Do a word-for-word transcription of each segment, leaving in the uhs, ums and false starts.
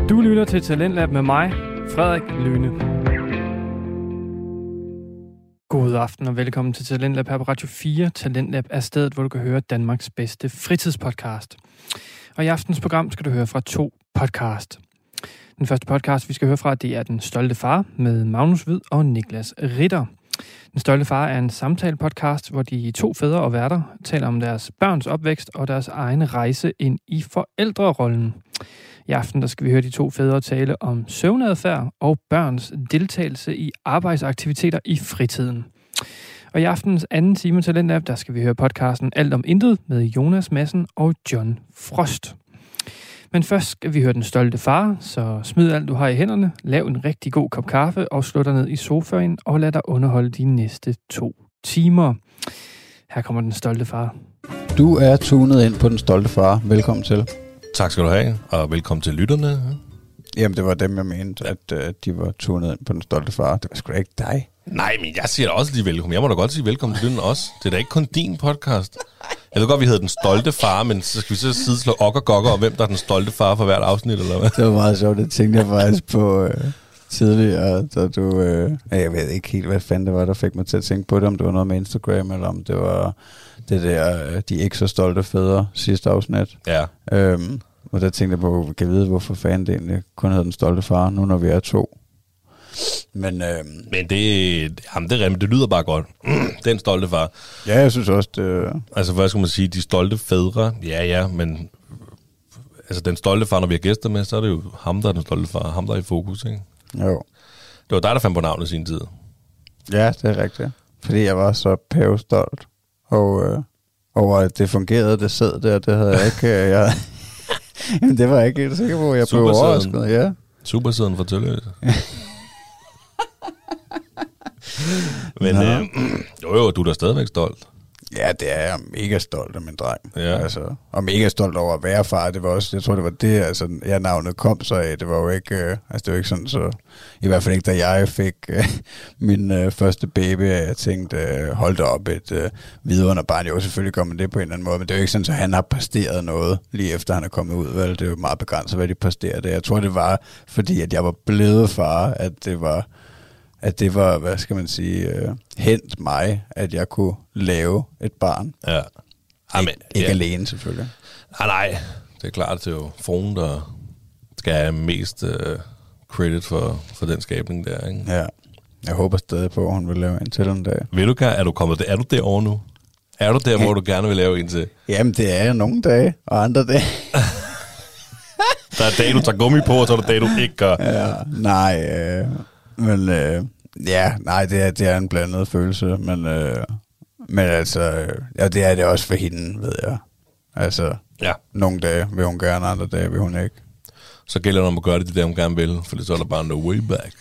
Du lytter til Talentlab med mig, Frederik Lyne. God aften og velkommen til Talentlab her på Radio fire. Talentlab er stedet, hvor du kan høre Danmarks bedste fritidspodcast. Og i aftens program skal du høre fra to podcast. Den første podcast, vi skal høre fra, det er Den Stolte Far med Magnus Hvid og Niklas Ritter. Den Stolte Far er en samtale-podcast, hvor de to fædre og værter taler om deres børns opvækst og deres egen rejse ind i forældrerollen. I aften der skal vi høre de to fædre tale om søvnadfærd og børns deltagelse i arbejdsaktiviteter i fritiden. Og i aftens anden time Talentlab, der skal vi høre podcasten Alt om Intet med Jonas Madsen og John Frost. Men først skal vi høre Den Stolte Far, så smid alt du har i hænderne, lav en rigtig god kop kaffe og slå dig ned i sofaen og lad dig underholde de næste to timer. Her kommer Den Stolte Far. Du er tunet ind på Den Stolte Far. Velkommen til. Tak skal du have, og velkommen til lytterne. Jamen, det var dem, jeg mente, at uh, de var tunet ind på Den Stolte Far. Det var sgu da ikke dig. Nej, men jeg siger da også lige velkommen. Jeg må da godt sige velkommen til lytterne også. Det er da ikke kun din podcast. Jeg ved godt, vi hedder Den Stolte Far, men så skal vi så sideslå ok og gokker om, hvem der er Den Stolte Far for hvert afsnit, eller hvad? Det var meget sjovt. Det tænkte jeg faktisk på uh, tidligere, da du... Uh, jeg ved ikke helt, hvad fanden det var, der fik mig til at tænke på det, om det var noget med Instagram, eller om det var det der, uh, de ikke så stolte fædre sidste afsnit. Ja. Um, og der tænkte jeg på, kan jeg vide, hvorfor fanden det egentlig kun hedder Den Stolte Far, nu når vi er to. Men, øhm, men det, jamen det, det lyder bare godt. Den stolte far. Ja, jeg synes også, det... Altså, hvad skal man sige? De stolte fædre. Ja, ja, men... Altså, den stolte far, når vi har gæster med, så er det jo ham, der er den stolte far. Ham, der er i fokus, ikke? Jo. Det var dig, der fandt på navnet i sin tid. Ja, det er rigtigt. Fordi jeg var så pævestolt. Og øh, over at det fungerede, det sad der, det havde jeg ikke... Øh, jeg, jamen, det var jeg ikke helt sikker på. Jeg blev overrasket, ja. Supersiden for Tølløse. Men øh, jo jo, du er da stadigvæk stolt. Ja, det er jeg mega stolt af min dreng. Ja. Altså, og mega stolt over at være far. Det var også, jeg tror det var det, altså, ja, navnet kom så af. Det var jo ikke, øh, altså det var ikke sådan så, i hvert fald ikke da jeg fik øh, min øh, første baby, jeg tænkte, øh, hold da op et øh, vidunderbarn. Jo, selvfølgelig kommer det på en eller anden måde, men det er jo ikke sådan, så han har præsteret noget lige efter han er kommet ud. Vel? Det er jo meget begrænset, hvad de præsterede. Jeg tror det var, fordi at jeg var blevet far, at det var at det var, hvad skal man sige, øh, hent mig, at jeg kunne lave et barn. Ja. Amen, Ik- ikke ja. alene, selvfølgelig. Nej, nej. Det er klart, det er jo fruen, der skal have mest øh, credit for, for den skabning der, ikke? Ja. Jeg håber stadig på, at hun vil lave en til en dag. Vil du gerne? Er du kommet der? Er du derovre nu? Er du der, ja. Hvor du gerne vil lave en til? Jamen, det er nogle dage, og andre dage. Der er dage, du tager gummi på, og så er der dage, du ikke gør. Ja, nej, øh, men øh, ja, nej, det er, det er en blandet følelse, men, øh, men altså, øh, ja, det er det også for hende, ved jeg. Altså, ja. Nogle dage vil hun gerne, andre dage vil hun ikke. Så gælder det om at gøre det, det der hun gerne vil, for så er der bare no way back.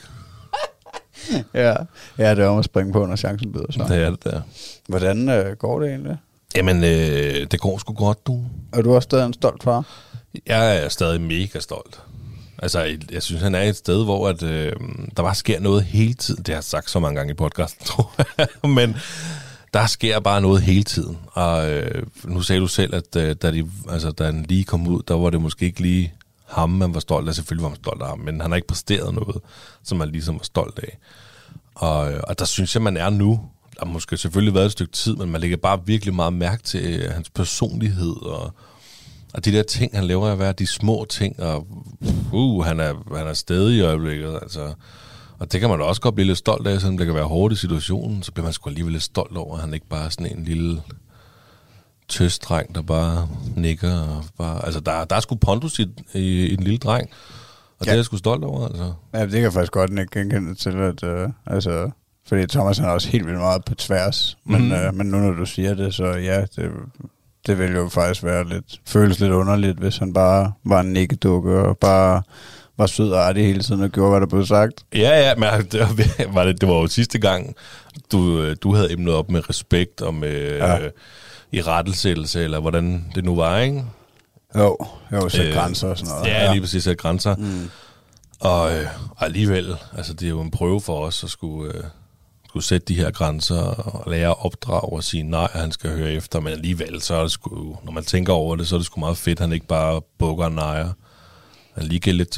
ja. ja, det er om at springe på, når chancen byder sig. Det er det der. Hvordan øh, går det egentlig? Jamen, øh, det går sgu godt, du. Er du også stadig en stolt far? Jeg er stadig mega stolt. Altså, jeg synes, han er et sted, hvor at, øh, der bare sker noget hele tiden. Det har jeg sagt så mange gange i podcasten, tror jeg. Men der sker bare noget hele tiden. Og øh, nu sagde du selv, at øh, da, de, altså, da han lige kom ud, der var det måske ikke lige ham, man var stolt af. Selvfølgelig var man stolt af ham, men han har ikke præsteret noget, som man ligesom var stolt af. Og, og der synes jeg, man er nu. Der har måske selvfølgelig været et stykke tid, men man lægger bare virkelig meget mærke til øh, hans personlighed og Og de der ting, han laver at være de små ting, og uh, han er, han er stedig i øjeblikket, altså. Og det kan man da også godt blive lidt stolt af, selvom det kan være hårdt i situationen, så bliver man sgu alligevel lidt stolt over, at han ikke bare er sådan en lille tøsdreng, der bare nikker. Og bare, altså, der, der er sgu pondus i, i, i en lille dreng, og ja. Det er jeg sgu stolt over, altså. Ja, det kan jeg faktisk godt ikke genkende til, at, øh, altså, fordi Thomas han er også helt vildt meget på tværs, men, mm. øh, men nu når du siger det, så ja, det... Det ville jo faktisk være lidt, føles lidt underligt, hvis han bare var en nikkedukke og bare var sød og artig hele tiden og gjorde, hvad der blev sagt. Ja, ja, men det var, det, det var jo sidste gang, du, du havde emnet op med respekt og med ja. øh, i rettelsættelse, eller hvordan det nu var, ikke? Jo, jo, sæt øh, grænser og sådan noget. Ja, ja. Lige præcis, sæt grænser. Mm. Og, øh, og alligevel, altså det er jo en prøve for os at skulle... Øh, skulle sætte de her grænser og lære at opdrage og sige nej, han skal høre efter, men alligevel, så er det sgu, når man tænker over det, så er det sgu meget fedt, han ikke bare bukker og nejer. Han lige giver lidt tilbage.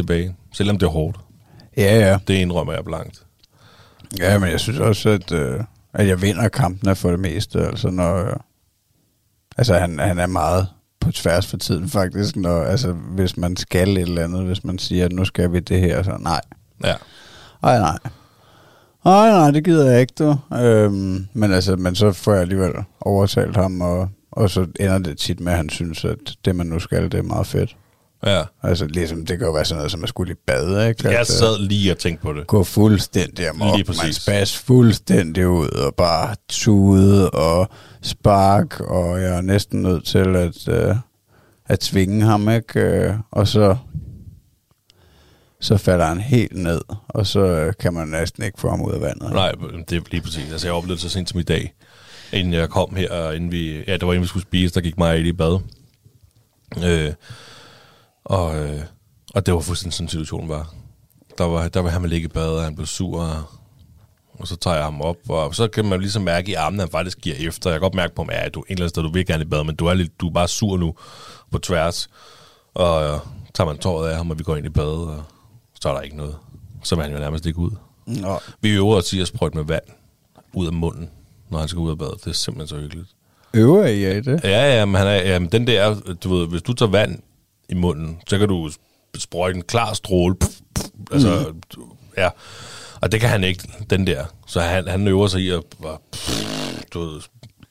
Selvom det er hårdt. Ja, ja. Det indrømmer jeg blankt. Ja, men jeg synes også, at, øh, at jeg vinder kampene for det meste. Altså, når, øh, altså han, han er meget på tværs for tiden, faktisk. Når, altså, hvis man skal et eller andet, hvis man siger, at nu skal vi det her, så nej. Ja. Ej, nej. Ej, nej, det gider jeg ikke, du. Øhm, men altså, men så får jeg alligevel overtalt ham, og, og så ender det tit med, at han synes, at det, man nu skal, det er meget fedt. Ja. Altså, ligesom, det kan jo være sådan noget, som at skulle i bad, ikke? Jeg altså, sad lige og tænkte på det. Gå fuldstændig amok, Lige præcis. man spas fuldstændig ud, og bare tude og spark, og jeg er næsten nødt til at, øh, at tvinge ham, ikke? Øh, og så, så falder han helt ned, og så øh, kan man næsten ikke få ham ud af vandet. Nej, det er lige præcis. Altså, jeg oplevede det så sent som i dag, inden jeg kom her, og inden vi, ja, det var inden vi skulle spise, der gik mig i bad. Øh, og, øh, og det var fuldstændig sådan en situation var. Der var, der var han med ligge i bad, og han blev sur, og, og så tager jeg ham op, og så kan man ligesom mærke i armen, at han faktisk giver efter. Jeg kan godt mærke på mig, at du en eller anden sted, du vil gerne i bad, men du er, lidt, du er bare sur nu på tværs. Og øh, tager man tåret af ham, og vi går ind i bad, og så er der ikke noget. Så vil han jo nærmest ikke ud. Nå. Vi øver os i at sprøjte med vand ud af munden, når han skal ud af badet. Det er simpelthen så hyggeligt. Øver I af det? Ja, ja, men han er, ja, men den der, du ved, hvis du tager vand i munden, så kan du sprøjte en klar stråle. Puff, puff, altså, mm. ja. Og det kan han ikke, den der. Så han, han øver sig i at, pff, du ved,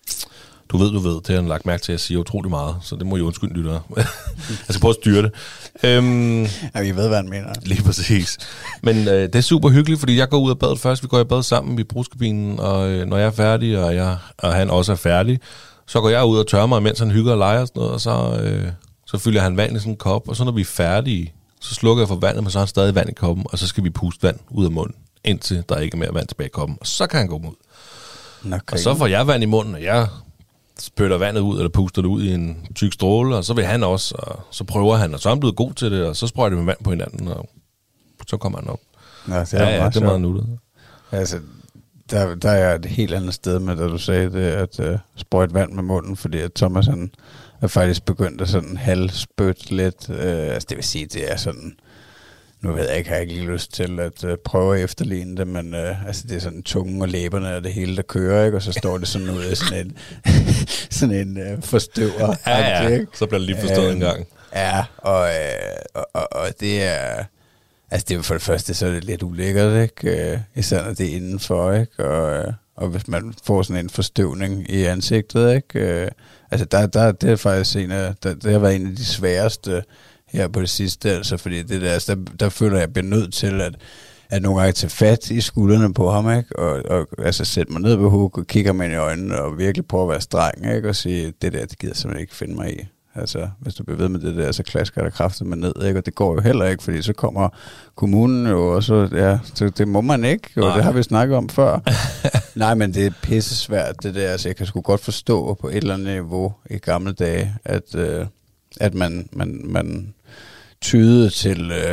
du ved, du ved, det har han lagt mærke til, at jeg siger utrolig meget, så det må I undskylde, lyttere. Jeg skal prøve at styre det. Øhm, ja, vi ved, hvad han mener. Lige præcis. Men øh, det er super hyggeligt, fordi jeg går ud af badet først. Vi går i bad sammen i brugskabinen, og øh, når jeg er færdig, og, jeg, og han også er færdig, så går jeg ud og tørrer mig, mens han hygger og leger og sådan noget, og så, øh, så fylder han vand i sådan en kop, og så når vi er færdige, så slukker jeg for vandet, men så har han stadig vand i koppen, og så skal vi puste vand ud af munden, indtil der ikke er mere vand tilbage i koppen, og så kan han gå ud. Okay. Og så får jeg vand i munden, og jeg spytter vandet ud, eller puster det ud i en tyk stråle, og så vil han også, og så prøver han, og så er han blevet god til det, og så sprøjter vi vand på hinanden, og så kommer han op. Nå, det er ja, ja, det er meget nuttet. Altså, der, der er et helt andet sted med, da du sagde det, at uh, sprøjte vand med munden, fordi at Thomas han er faktisk begyndt at sådan halvspøtte lidt. Uh, altså, det vil sige, det er sådan, nu ved jeg ikke, har jeg ikke lige lyst til at uh, prøve at efterligne det, men uh, altså, det er sådan tungen og læberne og det hele, der kører, ikke? Og så står det sådan ud af sådan en, sådan en uh, forstøver. Ja, ja, så bliver det lige forstået uh, en gang. Ja, og, uh, og, og, og det er... Altså, det er jo for det første, så er det lidt ulækkert, ikke? Øh, især når det er indenfor, ikke? Og, og hvis man får sådan en forstøvning i ansigtet, ikke? Øh, altså, der, der, det er faktisk en af, der, det har været en af de sværeste her på det sidste, altså, fordi det der, altså, der, der føler jeg, at jeg bliver nødt til at, at nogle gange tage fat i skuldrene på ham, ikke? Og, og altså, sætte mig ned på huk og kigge mig ind i øjnene og virkelig prøve at være streng, ikke? Og sige, det der, det gider simpelthen ikke finde mig i. Altså, hvis du bliver ved med det der, så klasker der kraftigt med ned, ikke? Og det går jo heller ikke, fordi så kommer kommunen jo, og så, ja, så det må man ikke, og det har vi snakket om før. Nej, men det er pisse svært, det der, altså jeg kan sgu godt forstå på et eller andet niveau i gamle dage, at, øh, at man, man, man tyede til øh,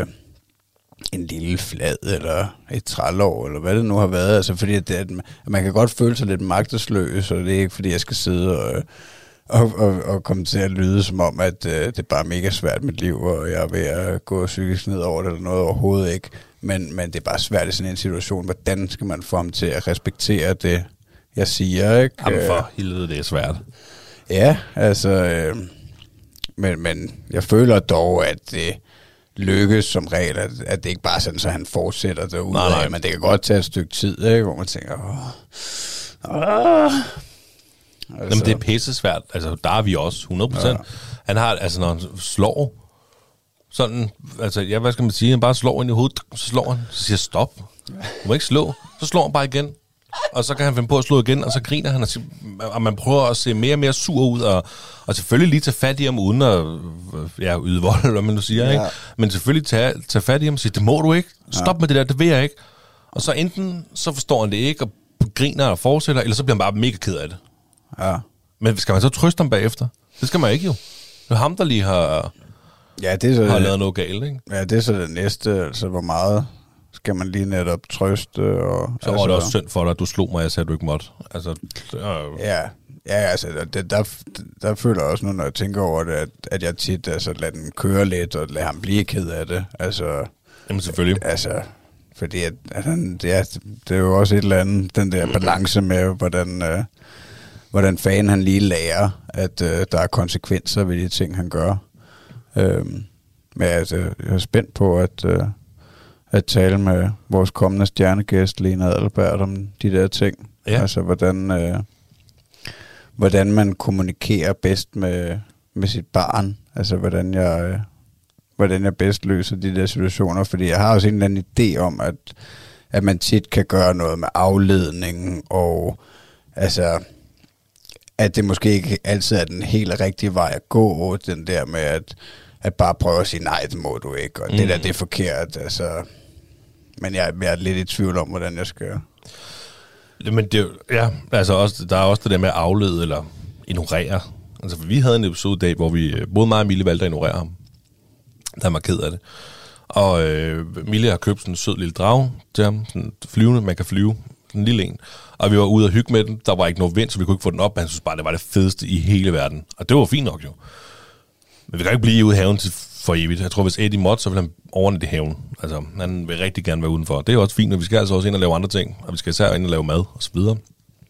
en lille flad, eller et trælår, eller hvad det nu har været, altså fordi at, det, at man kan godt føle sig lidt magtesløs, og det er ikke fordi, jeg skal sidde og... Og, og, og komme til at lyde som om, at øh, det er bare mega svært mit liv, og jeg er ved at gå psykisk ned over det, eller noget overhovedet ikke. Men, men det er bare svært i sådan en situation. Hvordan skal man få ham til at respektere det, jeg siger, ikke? Jamen for helvede, det er svært. Ja, altså... Øh, men, men jeg føler dog, at det lykkes som regel, at, at det ikke bare er sådan, så han fortsætter derude. Nej, nej. Men det kan godt tage et stykke tid, ikke? Hvor man tænker... Åh, åh. Altså. Jamen, det er pisse svært. Altså, der er vi også, hundrede procent. Ja. Han har, altså, når han slår, sådan, altså, ja, hvad skal man sige, han bare slår ind i hovedet, så slår han, så siger stop. Du må ikke slå. Så slår han bare igen. Og så kan han finde på at slå igen, og så griner han, og, siger, og man prøver at se mere og mere sur ud, og, og selvfølgelig lige tage fat i ham, uden at ja, yde vold, eller hvad man nu siger, ja. Ikke? Men selvfølgelig tage, tage fat i ham og sige, det må du ikke. Stop ja. Med det der, det vil jeg ikke. Og så enten, så forstår han det ikke, og griner og fortsætter, eller så bliver han bare mega ked af det. Ja. Men skal man så trøste ham bagefter? Det skal man ikke jo. Det er ham, der lige har, ja, det er så, har lavet noget galt, ikke? Ja, det er så det næste, altså hvor meget skal man lige netop trøste. Og, så var altså, det også synd for dig, at du slog mig, jeg sagde, at du ikke måtte. Altså, er, ja, ja, altså det, der, der føler jeg også nu, når jeg tænker over det, at, at jeg tit altså, lader den køre lidt, og lader ham blive ked af det. Altså, Jamen selvfølgelig. Altså, fordi at, at han, det, er, det er jo også et eller andet, den der balance med, hvordan, øh, hvordan fanden han lige lærer, at øh, der er konsekvenser ved de ting, han gør. Øhm, men altså, jeg er spændt på at, øh, at tale med vores kommende stjernegæst, Lena Adelbert, om de der ting. Ja. Altså, hvordan, øh, hvordan man kommunikerer bedst med, med sit barn. Altså, hvordan jeg... Øh, hvordan jeg bedst løser de der situationer, fordi jeg har også en eller anden idé om, at, at man tit kan gøre noget med afledning, og altså, at det måske ikke altid er den helt rigtige vej at gå, den der med at, at bare prøve at sige, nej, det må du ikke, og mm. det der, det er forkert, altså, men jeg, jeg er lidt i tvivl om, hvordan jeg skal... Men det, ja, altså også, der er også det der med at aflede eller ignorere. Altså, vi havde en episode i dag, hvor vi, både mig og Mille valgte at ignorere ham. Der er meget ked af det. Og øh, Mille har købt sådan en sød lille drage til ham, sådan flyvende, man kan flyve, sådan en lille en. Og vi var ude og hygge med den, der var ikke noget vind, så vi kunne ikke få den op, men han synes bare, det var det fedeste i hele verden. Og det var fint nok jo. Men vi kan ikke blive ude i haven til for evigt. Jeg tror, hvis Eddie måtte, så vil han overnatte i haven. Altså, han vil rigtig gerne være udenfor. Det er også fint, men vi skal altså også ind og lave andre ting, og vi skal især ind og lave mad, og så videre.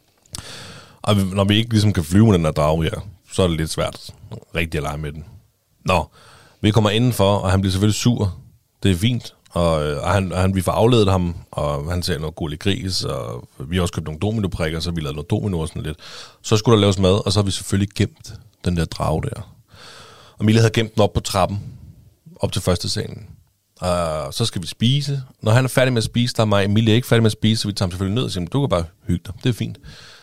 Og når vi ikke ligesom kan flyve med den der drage her, så er det lidt svært rigtig at lege med den. Nå, vi kommer indenfor, og han bliver selvfølgelig sur. Det er fint. Og, og, han, og han, vi får afledet ham, og han ser noget gullig gris, og vi har også købt nogle dominoprikker, så vi lavede noget domino og sådan lidt. Så skulle der laves mad, og så har vi selvfølgelig gemt den der drage der. Og Mille havde gemt den op på trappen, op til første salen. Og så skal vi spise. Når han er færdig med at spise, der er mig, Emilie er ikke færdig med at spise, så vi tager ham selvfølgelig ned og siger, du kan bare hygge dig, det er fint.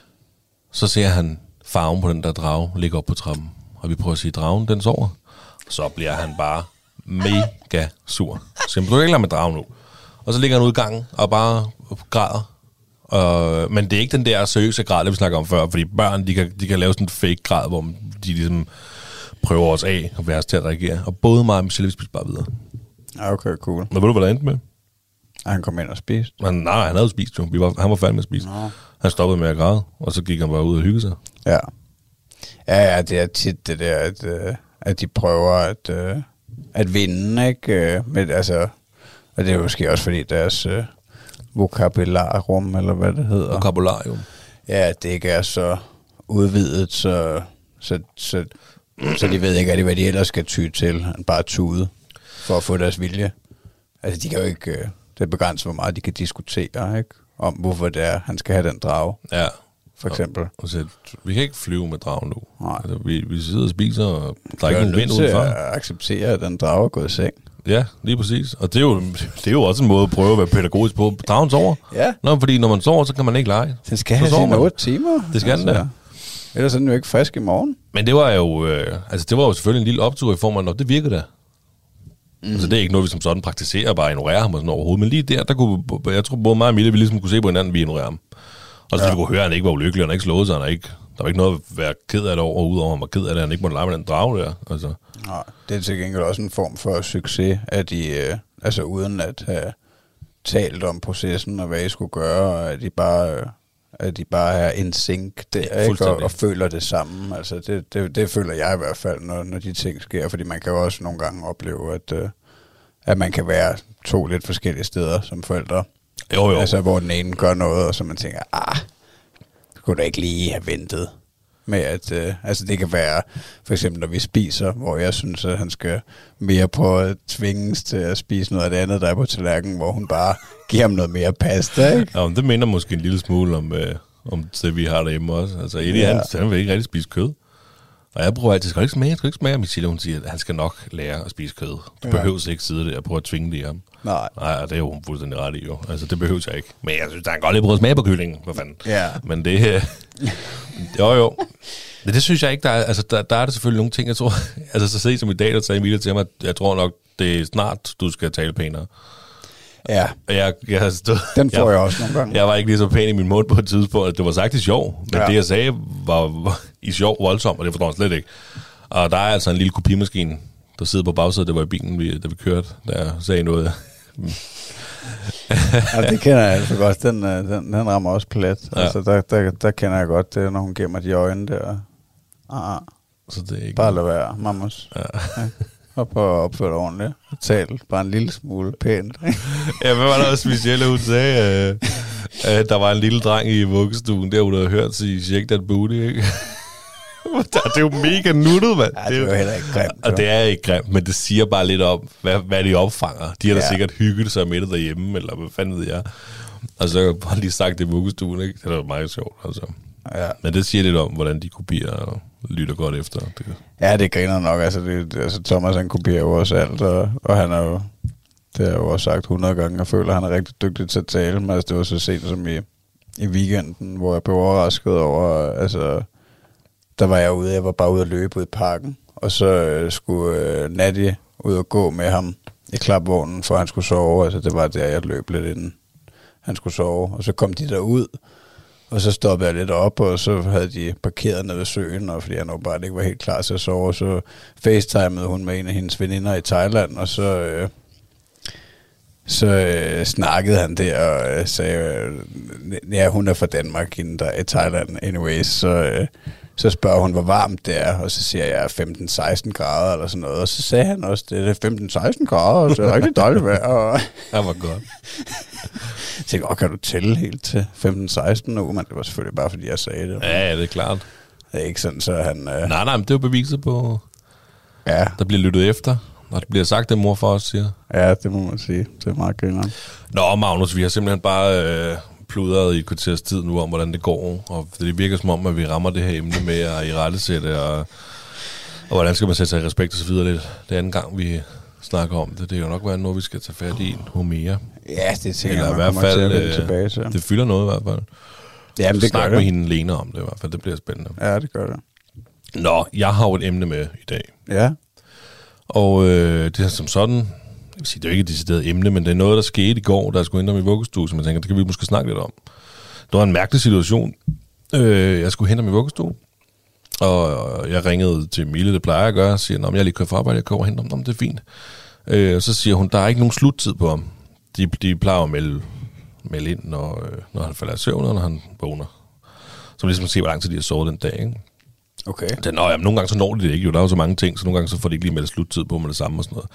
Så ser han farven på den der drage ligge op på trappen, og vi prøver at sige, dragen, den sover. Så bliver han bare mega sur. Så du kan ikke lade med dragen nu. Og så ligger han ude i gangen og bare græder. Og, men det er ikke den der seriøse græd, det vi snakker om før, fordi børn, de kan, de kan lave sådan en fake græd, hvor de ligesom prøver os af og være os til at reagere. Og både mig og Michelle, vi spiser bare videre. Okay, cool. Men ved du, hvad der endte med? Han kom ind og spiste? Men, nej, han havde spist jo. Vi var, han var færdig med at spise. Nå. Han stoppede med at græde, og så gik han bare ud og hygge sig. Ja. Ja, ja, det er tit det der, at, at de prøver at, at vinde, ikke? Men, altså, og det er måske også fordi deres uh, vokabularum, eller hvad det hedder. Vokabularium. Ja, det ikke er så udvidet, så, så, så, så de ved ikke, hvad de ellers skal ty til, end bare tude for at få deres vilje. Altså, de kan jo ikke... Det er begrænset, hvor meget de kan diskutere, ikke? Om hvorfor det er, han skal have den drage. Ja. For eksempel. Og, og så, vi kan ikke flyve med dragen nu. Nej. Altså, vi, vi sidder og spiser, og der er ikke nogen vind udenfor. Jeg er acceptere, at den drage er gået i seng. Ja, lige præcis. Og det er, jo, det er jo også en måde at prøve at være pædagogisk på. Dragen sover. Ja. Nå, fordi når man sover, så kan man ikke lege. Den skal have sine otte timer. Det skal altså, den der. Ellers er den jo ikke frisk i morgen. Men det var jo, øh, altså det var jo selvfølgelig en lille optur i form af, når det virkede der. Mm. Altså det er ikke noget, vi som sådan praktiserer, bare ignorerer ham og sådan overhovedet. Men lige der, der kunne, jeg tror både mig og Mille, vi ligesom kunne se på hinanden, vi ignorerer ham. Og så ja. Vi kunne høre, at han ikke var ulykkelig, og han ikke slået sig, han ikke, der var ikke noget at være ked af det over, udover han var ked af det, han ikke måtte lege med den drage der. Altså. Nej, det er til gengæld også en form for succes, at de, øh, altså uden at have talt om processen og hvad I skulle gøre, at de bare, øh, at de bare er in sync der, ikke? Og, og føler det samme. Altså det, det, det føler jeg i hvert fald, når, når de ting sker, fordi man kan jo også nogle gange opleve, at, øh, at man kan være to lidt forskellige steder som forældre. Jo, jo. Altså, hvor den ene gør noget, og så man tænker, ah, skulle da ikke lige have ventet med at, øh, altså det kan være, for eksempel når vi spiser, hvor jeg synes, at han skal mere på at tvinges til at spise noget af det andet, der er på tallerkenen, hvor hun bare giver ham noget mere pasta, ikke? Ja, men det minder måske en lille smule om, øh, om det, vi har derhjemme også. Altså, Eddie, ja. han, han vil ikke rigtig spise kød. Og jeg prøver altid, skal du ikke smage, skal du ikke smage? Michelle, hun siger, at han skal nok lære at spise kød. Du ja. behøver ikke sidde der og prøve at tvinge det i ham. Nej. Nej, det er jo hun fuldstændig ret i jo. Altså, det behøver jeg ikke. Men jeg synes, der er en godt lidt prøve at smage på kyllingen. Hvad fanden? Ja. Men det... Øh, jo, jo. Men det synes jeg ikke, der er... Altså, der, der er der selvfølgelig nogle ting, jeg tror... Altså, så se som i dag, der sagde Emilie til mig, at jeg tror nok, det er snart, du skal tale pænere. Ja, jeg, jeg stod, den får jeg, jeg også nogle gange. Jeg var ikke lige så pæn i min mund på et tidspunkt, at det var sagt i sjov. Men ja. det, jeg sagde, var, var i sjov voldsomt, og det forstår jeg slet ikke. Og der er altså en lille kopimaskine, der sidder på bagsædet, det var i bilen, vi, da vi kørte, der sagde noget. Ja, det kender jeg altså godt. Den, den, den rammer også plet. Ja. Altså, der, der, der kender jeg godt det, når hun giver mig de øjne der. Ah, så det er ikke bare lad være, mammos. Ja. Ja. Og på at opføre dig ordentligt. Og tale bare en lille smule pænt. Ja, hvad var der også specielt, at hun sagde, øh, at der var en lille dreng i vuggestuen, der hun havde hørt sige, shake that booty, ikke? Det er jo mega nuttet, mand. Ja, det er jo heller ikke grimt. Og det er ikke grimt, men det siger bare lidt om, hvad, hvad de opfanger. De har da ja. sikkert hygget sig med det derhjemme, eller hvad fanden ved jeg. Og så har jeg bare lige sagt det i vuggestuen, ikke? Det er da meget sjovt, altså. Ja. Men det siger lidt om, hvordan de kopierer og lytter godt efter. Det. Ja, det griner nok. Altså, det, altså Thomas, han kopierer jo også alt, og, og han er jo, det har jeg jo også sagt hundrede gange, og føler, at han er rigtig dygtig til at tale. Men altså, det var så sent som i, i weekenden, hvor jeg blev overrasket over, altså, der var jeg ude, jeg var bare ude at løbe ud i parken, og så øh, skulle øh, Natty ud og gå med ham i klapvognen, for han skulle sove. Altså, det var der, jeg løb lidt inden han skulle sove. Og så kom de der ud, og så stoppede jeg lidt op, og så havde de parkeret nede ved søen, og fordi jeg nok bare ikke var helt klar til at sove, og så facetimede hun med en af hendes veninder i Thailand, og så, øh, så øh, snakkede han der, og øh, sagde, øh, ja, hun er fra Danmark, hende der er i Thailand anyways, så, øh, så spørger hun, hvor varmt det er, og så siger jeg femten femten grader, eller sådan noget, og så sagde han også, det er femten seksten grader, og så er det rigtig dejligt vejr, og det var godt. Jeg tænkte, åh, kan du tælle helt til femten seksten nu? Men det var selvfølgelig bare, fordi jeg sagde det. Ja, ja, det er klart. Det er ikke sådan, så han... Øh... Nej, nej, men det er jo beviset på... Ja. Der bliver lyttet efter, og det bliver sagt, det mor for os siger. Ja, det må man sige. Det er meget grineren. Nå, Magnus, vi har simpelthen bare øh, pludret i et kvarters tid nu om, hvordan det går. Og det virker som om, at vi rammer det her emne med at irettesætte, og, og hvordan skal man sætte sig i respekt og så videre lidt. Det er anden gang, vi snakker om det. Det er jo nok været noget, vi skal tage fat i en mere. Ja, det tænker jeg, i hvert fald, til at tilbage til. Det fylder noget i hvert fald. Jamen, det Snak gør med det. hende Lena om det i hvert fald. Det bliver spændende. Ja, det gør det. Nå, jeg har jo et emne med i dag. Ja. Og øh, det er som sådan, jeg vil sige, det er jo ikke et decideret emne, men det er noget, der skete i går, der skulle hente ham i vuggestue, som jeg tænker, det kan vi måske snakke lidt om. Det var en mærkelig situation. Øh, jeg skulle hente ham i vuggestue, og jeg ringede til Mille, det plejer jeg at gøre, og siger, jeg er lige kørt for arbejde, jeg kører over og hente ham, det er fint. Øh, og så siger hun, der er ikke nogen sluttid på ham. De, de plejer at melde, melde ind, når, når han falder i søvn, og når han vågner. Så ligesom at se, hvor lang tid de har sovet den dag, ikke? Okay. Den, nå, jamen, nogle gange så når de det ikke, jo. Der er jo så mange ting, så nogle gange så får de ikke lige meldt sluttid på med det samme og sådan noget.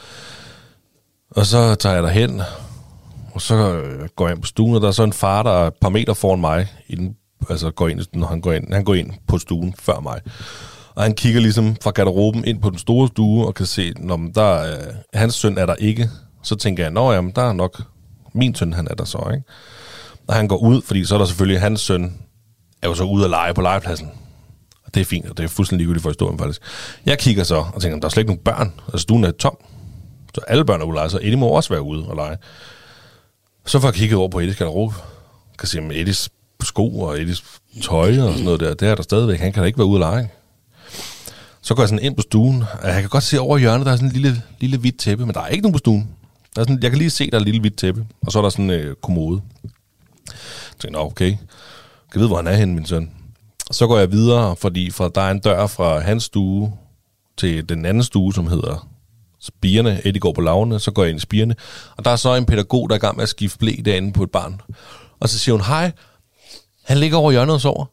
Og så tager jeg derhen, og så går jeg ind på stuen, og der er så en far, der er et par meter foran mig, inden, altså går ind, når han går ind, han går ind på stuen før mig. Og han kigger ligesom fra garderoben ind på den store stue, og kan se, når der øh, hans søn er der ikke. Så tænker jeg, nå jamen, der er nok min søn, han er der så, ikke? Og han går ud, fordi så er der selvfølgelig, hans søn er jo så ude at lege på legepladsen. Og det er fint, og det er fuldstændig ligegyldigt for historien faktisk. Jeg kigger så og tænker, der er slet ikke nogen børn. Altså stuen er tom. Så alle børn er ude at lege, så Eddie må også være ude og lege. Så får jeg kigget over på Eddies garderobe. Kan se, med Eddies sko og Eddies tøj og sådan noget der, det er der stadigvæk. Han kan da ikke være ude at lege. Så går jeg sådan ind på stuen, og jeg kan godt se over hjørnet, der er sådan en lille, lille hvidt tæppe, men der er ikke nogen på stuen. Der er sådan, jeg kan lige se, der er et lille hvidt tæppe, og så er der sådan en øh, kommode. Jeg tænker, okay, jeg kan vide, hvor han er henne, min søn. Så går jeg videre, fordi fra, der er en dør fra hans stue til den anden stue, som hedder Spirene. Eddie går på lavene, så går jeg ind i Spirene. Og der er så en pædagog, der er i gang med at skifte ble derinde på et barn. Og så siger hun, hej, han ligger over hjørnet og sover.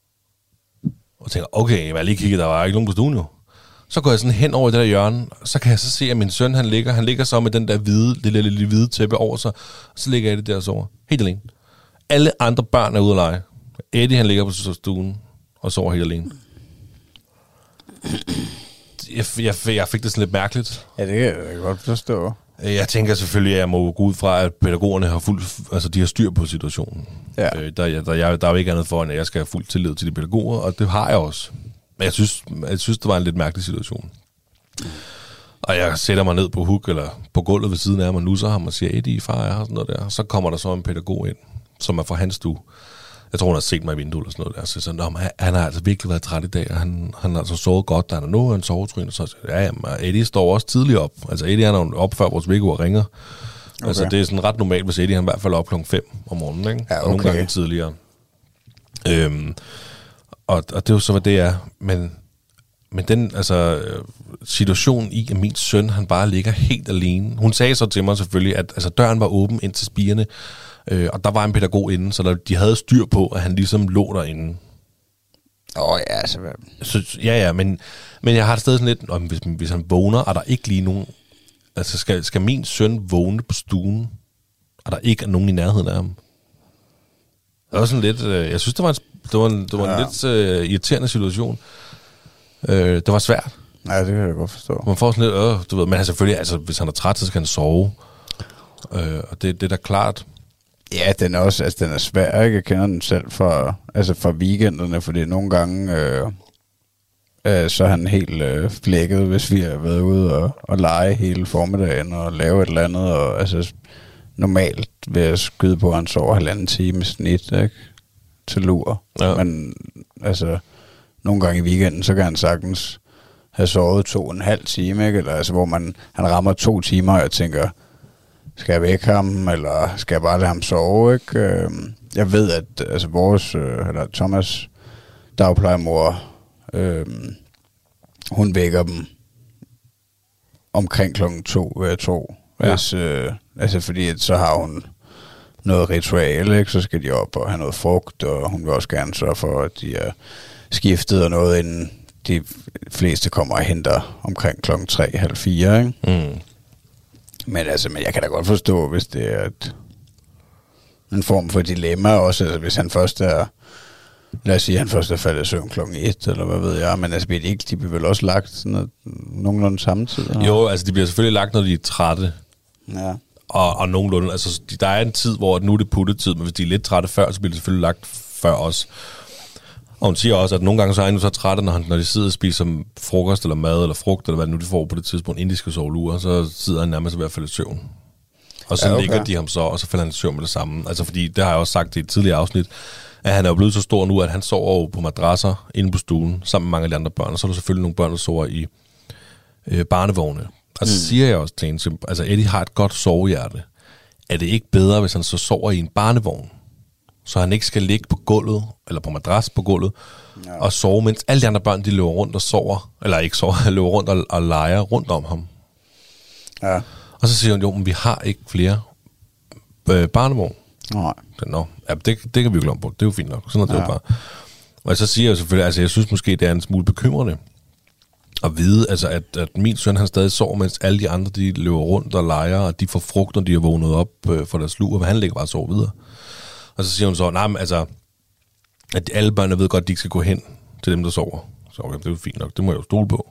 Og tænker, okay, jeg lige kigget, der var ikke nogen på stuen jo. Så går jeg sådan hen over det der hjørne, så kan jeg så se, at min søn, han ligger, han ligger så med den der hvide, det lille, lille hvide tæppe over sig, og så ligger Eddie der og sover. Helt alene. Alle andre børn er ude at lege. Eddie, han ligger på stuen og sover helt alene. Jeg, jeg, jeg fik det sådan lidt mærkeligt. Ja, det kan jeg godt forstå. Jeg tænker selvfølgelig, at jeg må gå ud fra, at pædagogerne har fuld, altså de har styr på situationen. Ja. Øh, der, der, jeg, der er jo ikke andet for, end at jeg skal have fuld tillid til de pædagoger, og det har jeg også. Men jeg synes, jeg synes, det var en lidt mærkelig situation. Og jeg sætter mig ned på huk, eller på gulvet ved siden af ham, og nusser ham og siger, Eddie, far er her, sådan noget der. Så kommer der så en pædagog ind, som er fra hans stue. Jeg tror, hun har set mig i vinduet eller sådan noget der. Så sådan, han, han har altså virkelig været træt i dag, og han, han har altså sovet godt, der er nu en sovetryn. Og så ja, jamen, Eddie står også tidligt op. Altså Eddie, han er jo op før vores vækkeur og ringer. Okay. Altså det er sådan ret normalt, hvis Eddie han i hvert fald er op klokken fem om morgenen, ikke? Ja, okay. Og nogle gange tidligere. Øhm, og, og det er jo så, hvad det er. Men, men den altså, situation i, at min søn, han bare ligger helt alene. Hun sagde så til mig selvfølgelig, at altså, døren var åben ind til Spirene, øh, og der var en pædagog inde, så der, de havde styr på, at han ligesom lå derinde. Åh oh, ja, altså... Så, ja, ja, men, Men jeg har det stadig sådan lidt, om hvis, hvis han vågner, er der ikke lige nogen... Altså, skal, skal min søn vågne på stuen, og der ikke er nogen i nærheden af ham? Det var sådan lidt... Øh, jeg synes, det var en, det var en, det var en ja. lidt øh, irriterende situation. Øh, det var svært. Ja, det kan jeg godt forstå. Man får sådan lidt... Øh, du ved, men han selvfølgelig... Altså, hvis han er træt, så skal han sove. Øh, og det, det er da klart... Ja, den er også... Altså, den er svær, ikke? Jeg kender den selv fra, altså, fra weekenderne, fordi nogle gange... Øh, øh, så er han helt øh, flækket, hvis vi har været ude og, og lege hele formiddagen og lave et eller andet, og altså... Normalt vil jeg skyde på, at han sover halvanden time snit, ikke? Til lur. Ja. Men altså, nogle gange i weekenden, så kan han sagtens have sovet to og en halv time, ikke? Eller altså, hvor man, han rammer to timer, og jeg tænker, skal jeg vække ham, eller skal jeg bare lade ham sove, ikke? Jeg ved, at altså, vores, eller Thomas' dagplejemor, øh, hun vækker dem omkring klokken to, vil jeg tro. Ja. Hvis, øh, altså fordi at så har hun noget ritual, ikke? Så skal de op og have noget frugt, og hun vil også gerne sørge for, at de er skiftet og noget, inden de fleste kommer og henter omkring klokken tre, halv fire, ikke? Mm. Men altså, men jeg kan da godt forstå, hvis det er et, en form for dilemma også, altså hvis han først er, lad os sige, han først er faldet i søvn klokken et, eller hvad ved jeg, men altså bliver de ikke, de bliver vel også lagt sådan noget, nogenlunde samtidig? Eller? Jo, altså de bliver selvfølgelig lagt, når de er trætte. Ja. Og, og nogenlunde, altså der er en tid, hvor nu er det puttetid, men hvis de er lidt trætte før, så bliver det selvfølgelig lagt før os. Og hun siger også, at nogle gange så er de så trætte, når, han, når de sidder og spiser frokost eller mad eller frugt, eller hvad nu de får på det tidspunkt, inden de skal sove lure, så sidder han nærmest i hvert fald i søvn. Og så ja, okay. ligger de ham så, og så falder han i søvn med det samme. Altså fordi, det har jeg også sagt i et tidligere afsnit, at han er jo blevet så stor nu, at han sover på madrasser inde på stuen, sammen med mange af de andre børn, og så er der selvfølgelig nogle børn, der sover i øh, barnevogne. Og så mm. siger jeg også til en, altså Eddie har et godt sovehjerte. Er det ikke bedre, hvis han så sover i en barnevogn? Så han ikke skal ligge på gulvet, eller på madras på gulvet, ja. og sove, mens alle de andre børn, de løber rundt og sover, eller ikke sover, løber rundt og, og leger rundt om ham. Ja. Og så siger hun, jo, men vi har ikke flere øh, barnevogn. Nej. Nå, ja, det, det kan vi jo glemme på. Det er jo fint nok. Sådan er det ja. jo bare. Og så siger jeg selvfølgelig, altså jeg synes måske, det er en smule bekymrende at vide, altså at, at min søn, han stadig sover, mens alle de andre, de løber rundt og leger, og de får frugt, når de er vågnet op øh, for deres lur, og han ligger bare og sover videre. Og så siger hun så, nej, men altså, at alle børnene ved godt, at de ikke skal gå hen til dem, der sover. Så okay, det er jo fint nok, det må jeg jo stole på.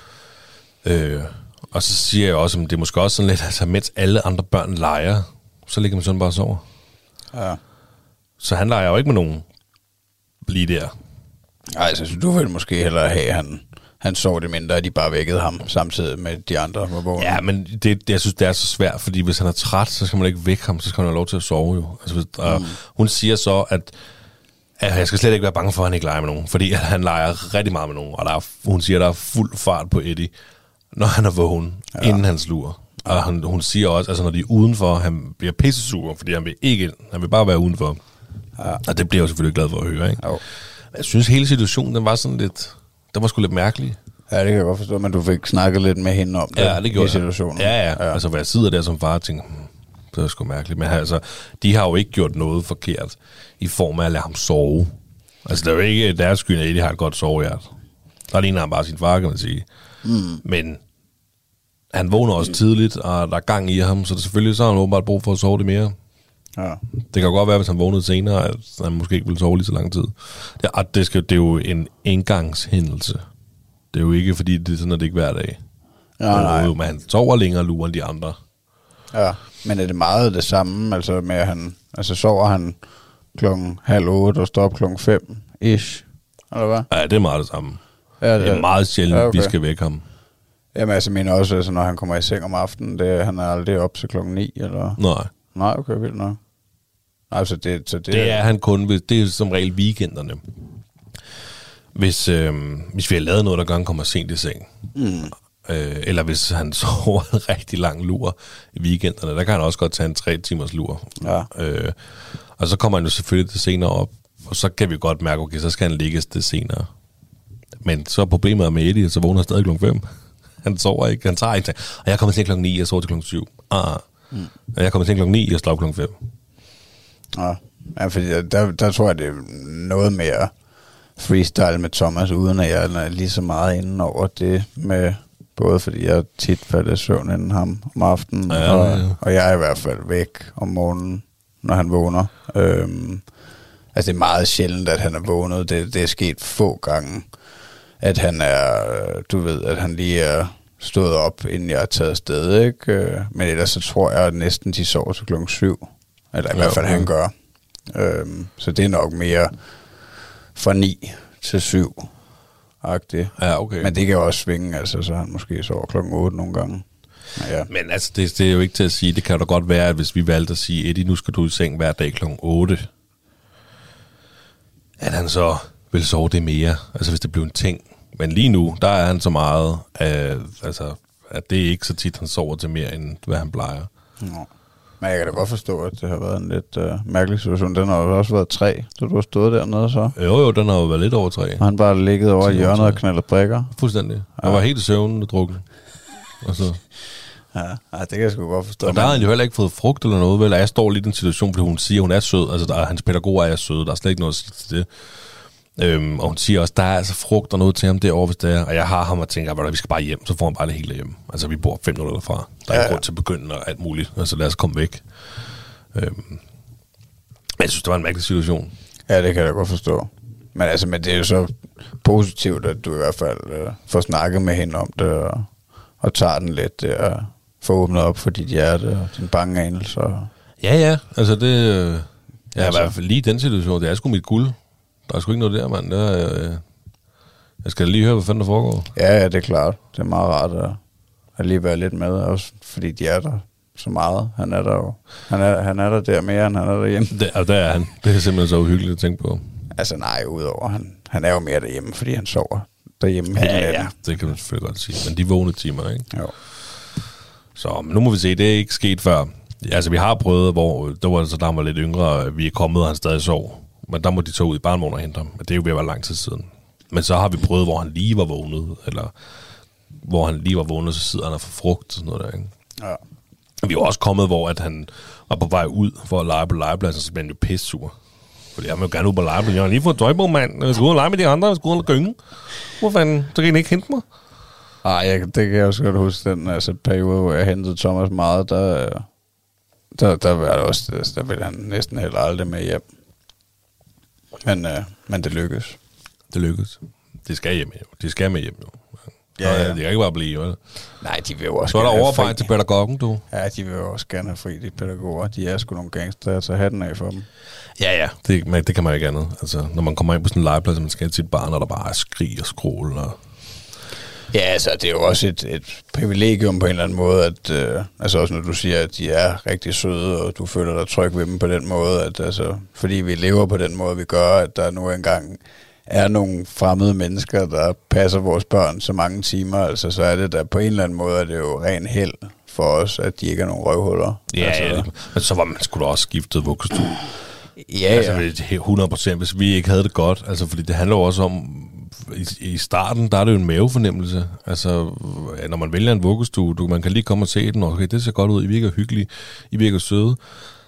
Øh, og så siger jeg også, at det er måske også sådan lidt, altså mens alle andre børn leger, så ligger min søn bare og sover. Ja. Så han leger jo ikke med nogen lige der. Nej, altså du vil måske hellere have, at han, han sov det mindre, at de bare vækkede ham samtidig med de andre var vågne. Ja, men det, det, jeg synes, det er så svært, fordi hvis han er træt, så skal man ikke vække ham, så skal han have lov til at sove jo. Altså, og mm. hun siger så, at, at jeg skal slet ikke være bange for, at han ikke leger med nogen, fordi at han leger rigtig meget med nogen, og der er, hun siger, at der er fuld fart på Eddie, når han er vågen, ja. inden han sluger. Og hun, hun siger også, altså når de er udenfor, han bliver pissesur, fordi han vil ikke, han vil bare være udenfor. Ja. Og det bliver jeg jo selvfølgelig glad for at høre, ikke? Jo. Jeg synes, hele situationen, den var sådan lidt, den var sgu lidt mærkelig. Ja, det kan jeg godt forstå, men du fik snakket lidt med hende om det, ja, det gjorde situationen. Ja, ja, ja. Altså, hvor jeg sidder der som far og tænker, det er sgu mærkeligt. Men altså, de har jo ikke gjort noget forkert i form af at lade ham sove. Altså, det er jo ikke deres skyld, at de har et godt sovehjert. Der ligner han bare sin far, kan man sige. Mm. Men han vågner også mm. tidligt, og der er gang i ham, så det selvfølgelig så har han åbenbart brug for at sove det mere. Ja. Det kan godt være, hvis han vågnede senere, at han måske ikke ville sove lige så lang tid. Det, det, skal, det er jo en engangshændelse. Det er jo ikke, fordi det er sådan, at det ikke hver dag. Ja, nej. Men han sover længere lurer end de andre. Ja, men er det meget det samme? Altså, med at han, altså sover han klokken halv otte og står op klokken fem ish? Eller hvad? Ja, det er meget det samme. Ja, det, det er meget sjældent, ja, okay. vi skal vække ham. Jamen, altså, mener også, altså, når han kommer i seng om aftenen, det, han er aldrig op til klokken ni, eller? Nej. Nej, okay, vildt nok. Altså, det, så det, det er han kun, det er som regel weekenderne. Hvis, øh, hvis vi har lavet noget, der gør, han kommer sent i seng. Mm. Øh, eller hvis han sover en rigtig lang lur i weekenderne, der kan han også godt tage en tre timers lur. Ja. Øh, og så kommer han jo selvfølgelig det senere op, og så kan vi godt mærke, okay, så skal han ligge det senere. Men så er problemet med Eddie, så vågner han stadig klokken fem. Han sover ikke, han tager ikke. Og jeg kommer til klokken ni, jeg sover til klokken syv. Ah. Mm. Og jeg kommer til klokken ni, jeg slår op klokken fem. Ja, ja, fordi der, der tror jeg, det er noget mere freestyle med Thomas, uden at jeg er lige så meget inde over det med, både fordi jeg tit falder i søvn inden ham om aftenen, ja, og, ja, ja. og jeg er i hvert fald væk om morgenen, når han vågner. Øhm, altså det er meget sjældent, at han er vågnet. Det, det er sket få gange, at han er, du ved, at han lige er stået op, inden jeg er taget afsted, ikke? Men ellers så tror jeg, at næsten de sover til klokken syv. Eller i ja, hvert fald okay. han gør. Øhm, så det er nok mere fra ni til syv. Agtigt. Ja, okay. Men det kan jo også svinge, altså, så han måske sover klokken otte nogle gange. Ja. Men altså, det, det er jo ikke til at sige. Det kan jo da godt være, at hvis vi valgte at sige, Eddie, nu skal du i seng hver dag klokken otte, at han så vil sove det mere. Altså, hvis det blev en ting. Men lige nu, der er han så meget, at, altså, at det er ikke så tit, han sover til mere, end hvad han plejer. Nå. Men jeg kan da godt forstå, at det har været en lidt uh, mærkelig situation. Den har jo også været tre, så du har stået dernede så. Jo, jo, den har jo været lidt over tre. Og han bare ligget over i hjørnet og knaldet brikker. Fuldstændig. Han ja. var helt i søvn og drukket. Og så... Ja, ja, det kan jeg sgu godt forstå. Og der har han jo heller ikke fået frugt eller noget, vel? Jeg står lidt i den situation, fordi hun siger, at hun er sød. Altså, der er, hans pædagoger er søde. Der er slet ikke noget at sige til det. Øhm, og hun siger også, der er altså frugt og noget til ham derovre, hvis det er. Og jeg har ham og tænker, at vi skal bare hjem, så får han bare det hele hjem. Altså, vi bor fem minutter derfra. Der er ja, ja. grund til at begynde og alt muligt. Altså, lad os komme væk. Øhm. Jeg synes, det var en mærkelig situation. Ja, det kan jeg godt forstå. Men altså, men det er jo så positivt, at du i hvert fald øh, får snakket med hende om det, og, og tager den lidt og får åbnet op for dit hjerte og din bange anelser. Ja, ja. Altså, det... Øh, ja, altså. I hvert fald lige den situation, det er sgu mit guld. Der er sgu ikke noget der, mand. Det er, øh, jeg skal lige høre, hvad fanden der foregår. Ja, ja, det er klart. Det er meget rart at, at lige være lidt med, også fordi de er der så meget. Han er der jo. Han er, han er der der mere, end han er derhjemme. Det, og der er han. Det er simpelthen så uhyggeligt at tænke på. Altså nej, udover. Han, han er jo mere derhjemme, fordi han sover derhjemme ja, hele natten. Ja, det kan man selvfølgelig godt sige. Men de vågne timer, ikke? Jo. Så men nu må vi se, det er ikke sket før. Altså, vi har prøvet, hvor der var så der var lidt yngre, vi er kommet, og han stadig sov. Men der må de tage ud i barnevogn og hente ham. Men det er jo ved at være lang tid siden. Men så har vi prøvet, hvor han lige var vågnet, eller hvor han lige var vågnet, så sidder han og får frugt og sådan noget der, ikke? Ja. Vi er også kommet, hvor at han var på vej ud for at lege på legepladsen, så blev han jo pissur. Fordi jeg vil jo gerne ud på legepladsen. Jeg har lige fået tøj på, mand. Jeg skal ud og lege med de andre, jeg skal ud og gynge. Hvor fanden? Så kan I ikke hente mig? Ej, jeg, det kan jeg også godt huske, den altså, periode, hvor jeg hentede Thomas meget, der, der, der var det også, der ville han næsten heller aldrig med hjem. Men, øh, men det lykkedes. Det lykkedes. De skal hjem, jo. De skal med hjem, jo. Ja, ja. De kan ikke bare blive, vel? Nej, de vil jo også så er der overarbejde til pædagogen, du. Ja, de vil jo også gerne have fri, de pædagoger. De er sgu nogle gangster, så hatten af for dem. Ja, ja. Det, man, det kan man ikke andet. Altså, når man kommer ind på sådan en legeplads, man skal til et barn, og der bare er skrig og skrål. Og... Ja, altså, det er jo også et, et privilegium på en eller anden måde, at, øh, altså også når du siger, at de er rigtig søde, og du føler dig tryg ved dem på den måde, at altså, fordi vi lever på den måde, vi gør, at der nu engang er nogle fremmede mennesker, der passer vores børn så mange timer, altså så er det der på en eller anden måde, at det er jo ren held for os, at de ikke er nogle røvhuller. Ja, altså, ja det, men så var man sgu da også skiftet vuggestue. Ja, altså, hundrede procent, hvis vi ikke havde det godt, altså fordi det handler jo også om, i, i starten, der er det jo en mavefornemmelse, altså når man vælger en vuggestue, du, man kan lige komme og se den, og okay, det ser godt ud, I virker hyggelige, I virker søde.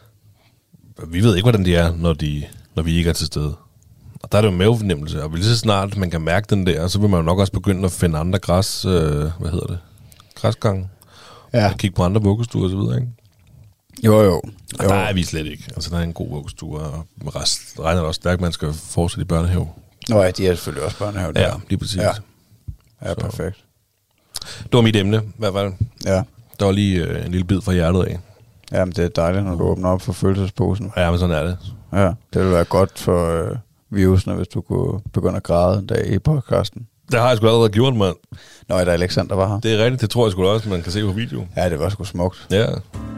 Vi ved ikke, hvordan de er, når, de, når vi ikke er til stede. Og der er det jo en mavefornemmelse, og lige så snart man kan mærke den der, så vil man jo nok også begynde at finde andre græs, øh, hvad hedder det, græsgange, ja. Og kigge på andre vuggestuer og så videre, ikke? Jo, jo. Og jo. der er vi slet ikke. Altså, der er en god vuggestue, og rest regner det også stærkt, man skal fortsætte i børnehave. Nå ja, de er selvfølgelig også børnehave der. Ja, lige præcis. Ja, ja perfekt. Det var mit emne, i hvert fald. Ja. Der var lige øh, en lille bid fra hjertet af. Jamen, det er dejligt, når du åbner op for følelsesposen. Ja, men sådan er det. Ja, det ville være godt for øh, virusene, hvis du kunne begynde at græde en dag i podcasten. Det har jeg sgu allerede gjort, mand. Nå, da Alexander var her. Det er rigtigt, det tror jeg sgu også, man kan se på video. Ja, det var sgu smukt. Ja.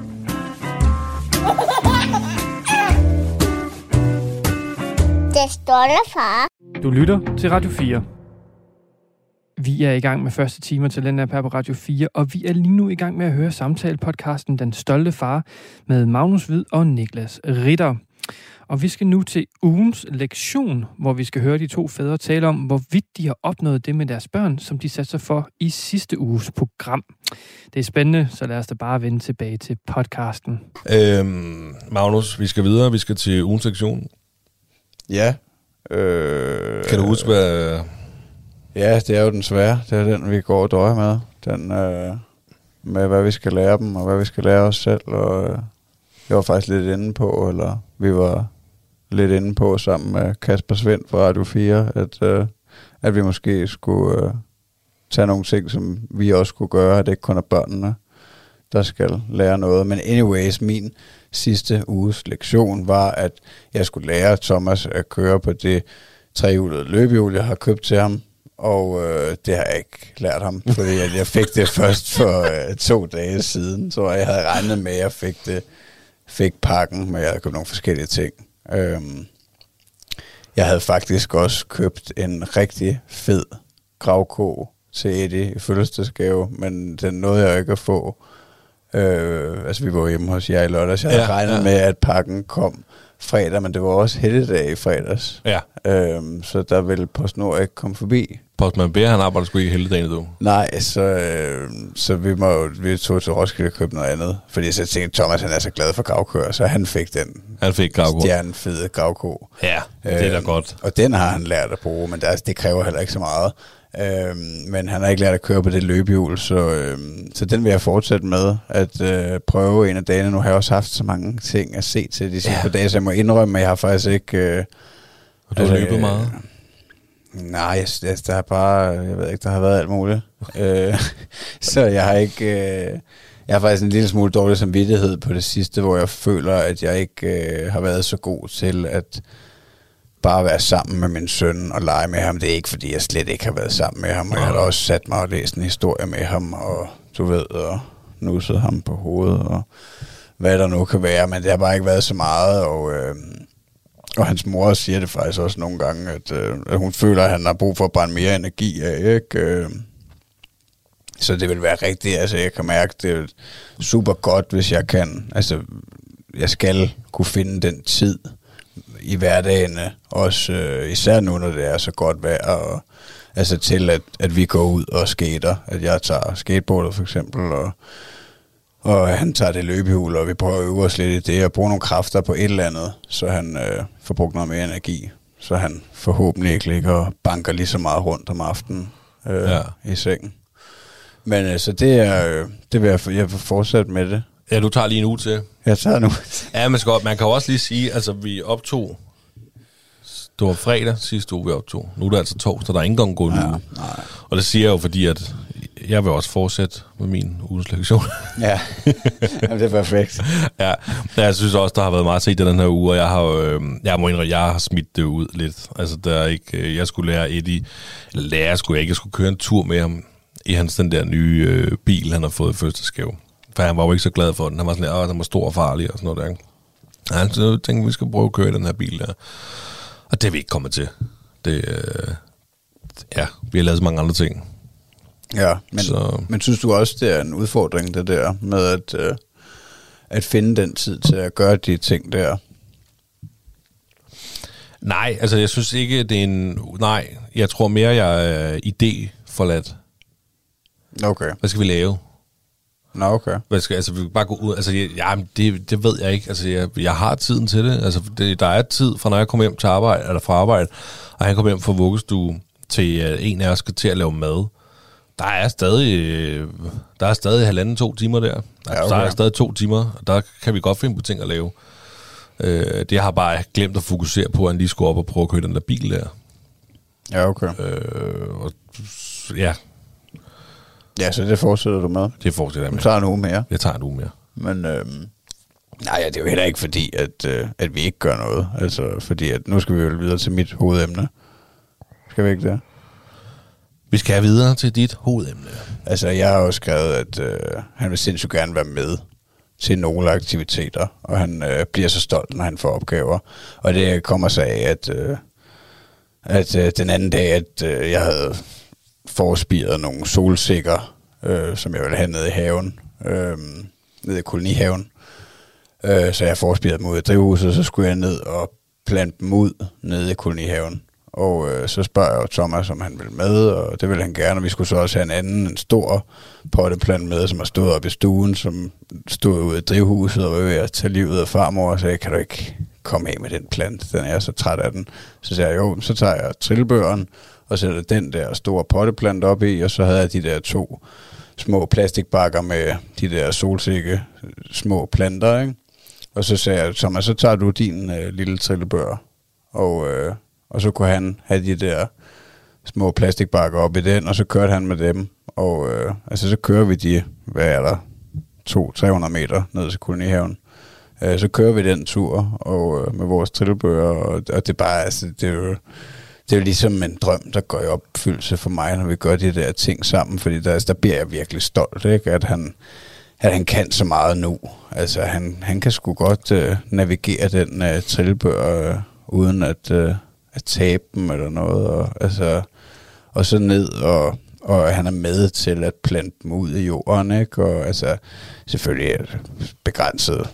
Det stolte far. Du lytter til Radio fire. Vi er i gang med første timer til den her på Radio fire, og vi er lige nu i gang med at høre samtale-podcasten Den Stolte Far med Magnus Hvid og Niklas Ritter. Og vi skal nu til ugens lektion, hvor vi skal høre de to fædre tale om, hvorvidt de har opnået det med deres børn, som de satte sig for i sidste uges program. Det er spændende, så lad os da bare vende tilbage til podcasten. Øhm, Magnus, vi skal videre. Vi skal til ugens lektion. Ja, Øh, kan du huske, hvad... Ja, det er jo den svære. Det er den, vi går og døjer med. Den øh, med, hvad vi skal lære dem, og hvad vi skal lære os selv. Og øh, jeg var faktisk lidt inde på, eller vi var lidt inde på sammen med Kasper Svend fra Radio fire, at, øh, at vi måske skulle øh, tage nogle ting, som vi også skulle gøre, at det ikke kun er børnene, der skal lære noget. Men anyways, min sidste uges lektion var, at jeg skulle lære Thomas at køre på det trehjulede løbehjul, jeg har købt til ham. Og øh, det har jeg ikke lært ham, fordi jeg, jeg fik det først for øh, to dage siden. Så jeg havde regnet med, at jeg fik, det, fik pakken, men jeg havde købt nogle forskellige ting. Øhm, jeg havde faktisk også købt en rigtig fed gravko til Eddie i fødselsdagsgave, men den nåede jeg ikke at få. Øh, altså vi var hjemme hos jer i lørdags. Jeg havde ja, regnet ja. med, at pakken kom fredag, men det var også helligdag i fredags. Ja. Øhm, så der ville PostNord ikke komme forbi. Postman Bære, han arbejder sgu ikke helligdagen, du. Nej, så, øh, så vi, må, vi tog til Roskilde og købte noget andet. Fordi så tænkte Thomas, han er så glad for gravkøer, så han fik den han fik gravko. stjernefede gravko. Ja, det er da øhm, godt. Og den har han lært at bruge, men det, det kræver heller ikke så meget. Øhm, men han har ikke lært at køre på det løbehjul, så, øhm, så den vil jeg fortsætte med at øh, prøve en af dagene. Nu har jeg også haft så mange ting at se til de sidste ja. dage, så jeg må indrømme, at jeg har faktisk ikke... Øh, og du har altså, løbet meget? Øh, nej, jeg, jeg, der har bare... Jeg ved ikke, der har været alt muligt. øh, så jeg har ikke... Øh, jeg har faktisk en lille smule dårlig samvittighed på det sidste, hvor jeg føler, at jeg ikke øh, har været så god til at... bare være sammen med min søn og lege med ham. Det er ikke, fordi jeg slet ikke har været sammen med ham. Og jeg har også sat mig og læst en historie med ham, og du ved, og nusset ham på hovedet, og hvad der nu kan være. Men det har bare ikke været så meget, og, øh, og hans mor siger det faktisk også nogle gange, at, øh, at hun føler, at han har brug for at brænde mere energi af, ikke? Øh, så det vil være rigtigt. Altså, jeg kan mærke, det er super godt, hvis jeg kan. Altså, jeg skal kunne finde den tid i hverdagen, også øh, især nu, når det er så godt vejr, og, altså til, at, at vi går ud og skater, at jeg tager skateboardet for eksempel, og, og han tager det løbehjul, og vi prøver at øve os lidt i det, og bruge nogle kræfter på et eller andet, så han øh, får brugt noget mere energi, så han forhåbentlig ikke ligger og banker lige så meget rundt om aftenen øh, ja. i sengen. Men altså, det er, øh, det vil jeg, jeg vil fortsætte med det. Ja, du tager lige en uge til. Jeg tager nu. Ja, man, skal, man kan jo også lige sige, altså vi optog, det var fredag sidste uge, vi optog. Nu er det altså torsdag, der er ikke engang gået en uge. Nej. Og det siger jeg jo, fordi at jeg vil også fortsætte med min uges lektion. Ja, jamen, det er perfekt. Ja, jeg synes også, der har været meget set den her uge, og jeg har øh, jeg må indrømme, jeg har smidt det ud lidt. Altså, der er ikke, jeg skulle lære Eddie, eller lære skulle jeg ikke, jeg skulle køre en tur med ham i hans den der nye øh, bil, han har fået i fødselsdagsgave. For han var jo ikke så glad for den. Han var sådan lidt, åh, den var stor og farlig og sådan noget der. Ja, så tænkte vi skal prøve at køre i den her bil der. Og det er vi ikke kommet til. Det, øh, ja, vi har lavet så mange andre ting. Ja, men, men synes du også, det er en udfordring, det der, med at, øh, at finde den tid til at gøre de ting der? Nej, altså jeg synes ikke, det er en... Nej, jeg tror mere, jeg er idéforladt. Okay. Hvad skal vi lave? Nå, okay. Hvad skal, altså, vi kan bare gå ud... Altså, jeg, ja, det, det ved jeg ikke. Altså, jeg, jeg har tiden til det. Altså, det, der er tid fra, når jeg kommer hjem til arbejde, eller fra arbejde, og han kommer hjem fra vuggestue, til uh, en af os skal til at lave mad. Der er stadig... Der er stadig halvanden, to timer der. Altså, ja, okay. Der er stadig to timer, og der kan vi godt finde på ting at lave. Uh, det jeg har bare glemt at fokusere på, at han lige skulle op og prøve at køre den der bil der. Ja, okay. Uh, og, ja... Ja, så det fortsætter du med? Det fortsætter jeg med. Du tager en uge mere? Jeg tager en uge mere. Men øhm, nej, det er jo heller ikke fordi, at, øh, at vi ikke gør noget. Altså, fordi at nu skal vi jo videre til mit hovedemne. Skal vi ikke det? Vi skal videre til dit hovedemne. Altså, jeg har jo skrevet, at øh, han vil sindssygt gerne være med til nogle aktiviteter, og han øh, bliver så stolt, når han får opgaver. Og det kommer sig af, at, øh, at øh, den anden dag, at øh, jeg havde... forspiret nogle solsikker, øh, som jeg ville have nede i haven, øh, nede i kolonihaven. Øh, så jeg forspirede dem ud af drivhuset, så skulle jeg ned og plante dem ud nede i kolonihaven. Og øh, så spørger jeg jo Thomas, om han vil med, og det ville han gerne. Og vi skulle så også have en anden, en stor potteplant med, som har stået op i stuen, som stod ude i drivhuset og var ved at tage livet af farmor, og sagde, kan du ikke, kom af med den plante, den er så træt af den. Så sagde jeg, jo, så tager jeg trillebøren, og sætter den der store potteplante op i, og så havde jeg de der to små plastikbakker med de der solsikke små planter, ikke? Og så sagde jeg, Thomas, så tager du din øh, lille trillebør, og, øh, og så kunne han have de der små plastikbakker op i den, og så kørte han med dem, og øh, altså så kører vi de, hvad er der, to til tre hundrede meter ned til kolonihaven. Øh, så kører vi den tur, og øh, med vores trillebøger, og, og det er bare, altså, det er jo, det er jo ligesom en drøm, der går i opfyldelse for mig, når vi gør de der ting sammen, fordi der, der bliver jeg virkelig stolt, ikke? At han, at han kan så meget nu. Altså, han, han kan sgu godt øh, navigere den øh, trillebør, øh, uden at, øh, at tabe dem eller noget, og, altså, og så ned, og, og han er med til at plante dem ud i jorden, ikke? Og altså, selvfølgelig er det begrænset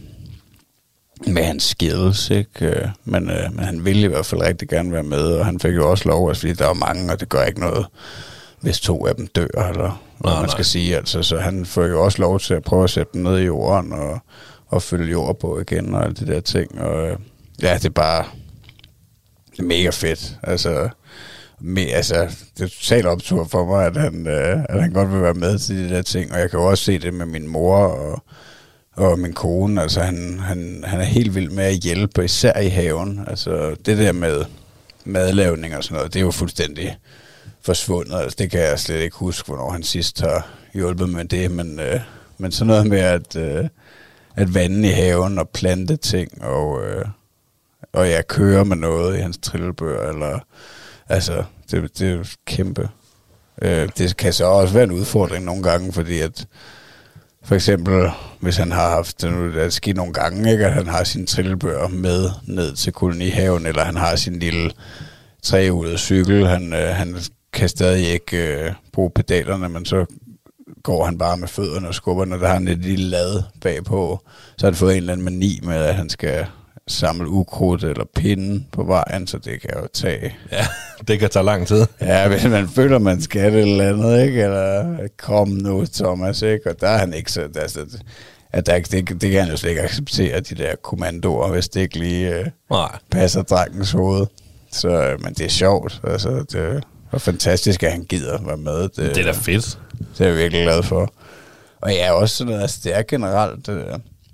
med hans skills, ikke? Men, øh, men han ville i hvert fald rigtig gerne være med, og han fik jo også lov, altså, fordi der er mange, og det gør ikke noget, hvis to af dem dør, eller hvad man skal sige. Altså, så han får jo også lov til at prøve at sætte dem ned i jorden, og, og fylde jord på igen, og alt det der ting. Og øh, ja, det er bare det er mega fedt. Altså, me, altså det er totalt optur for mig, at han, øh, at han godt vil være med til de der ting, og jeg kan jo også se det med min mor, og Og min kone, altså han, han, han er helt vild med at hjælpe, især i haven. Altså det der med madlavning og sådan noget, det er jo fuldstændig forsvundet. Altså det kan jeg slet ikke huske, hvornår han sidst har hjulpet med det. Men, øh, men sådan noget med at, øh, at vande i haven og plante ting, og, øh, og jeg kører med noget i hans trillebør, eller altså det, det er jo kæmpe. Øh, det kan så også være en udfordring nogle gange, fordi at for eksempel, hvis han har haft, det er sket nogle gange, ikke, at han har sin trillebør med ned til kolonihaven, eller han har sin lille trehjulede cykel, han, øh, han kan stadig ikke øh, bruge pedalerne, men så går han bare med fødderne og skubber, når der har han et lille lad bagpå, så har han fået en eller anden mani med, at han skal samle ukrudt eller pinde på vejen, så det kan jo tage. Ja, det kan tage lang tid. Ja, hvis man føler, man skal det eller andet, ikke? Eller kom nu, Thomas, ikke? Og der er han ikke så, altså, at der, det, det kan han jo slet ikke acceptere, de der kommandoer, hvis det ikke lige øh, passer drengens hoved. Så, øh, men det er sjovt, altså, det er fantastisk, at han gider være med. Det, det er da fedt. Det er jeg virkelig glad for. Og jeg er også sådan noget, altså, det er generelt. Øh,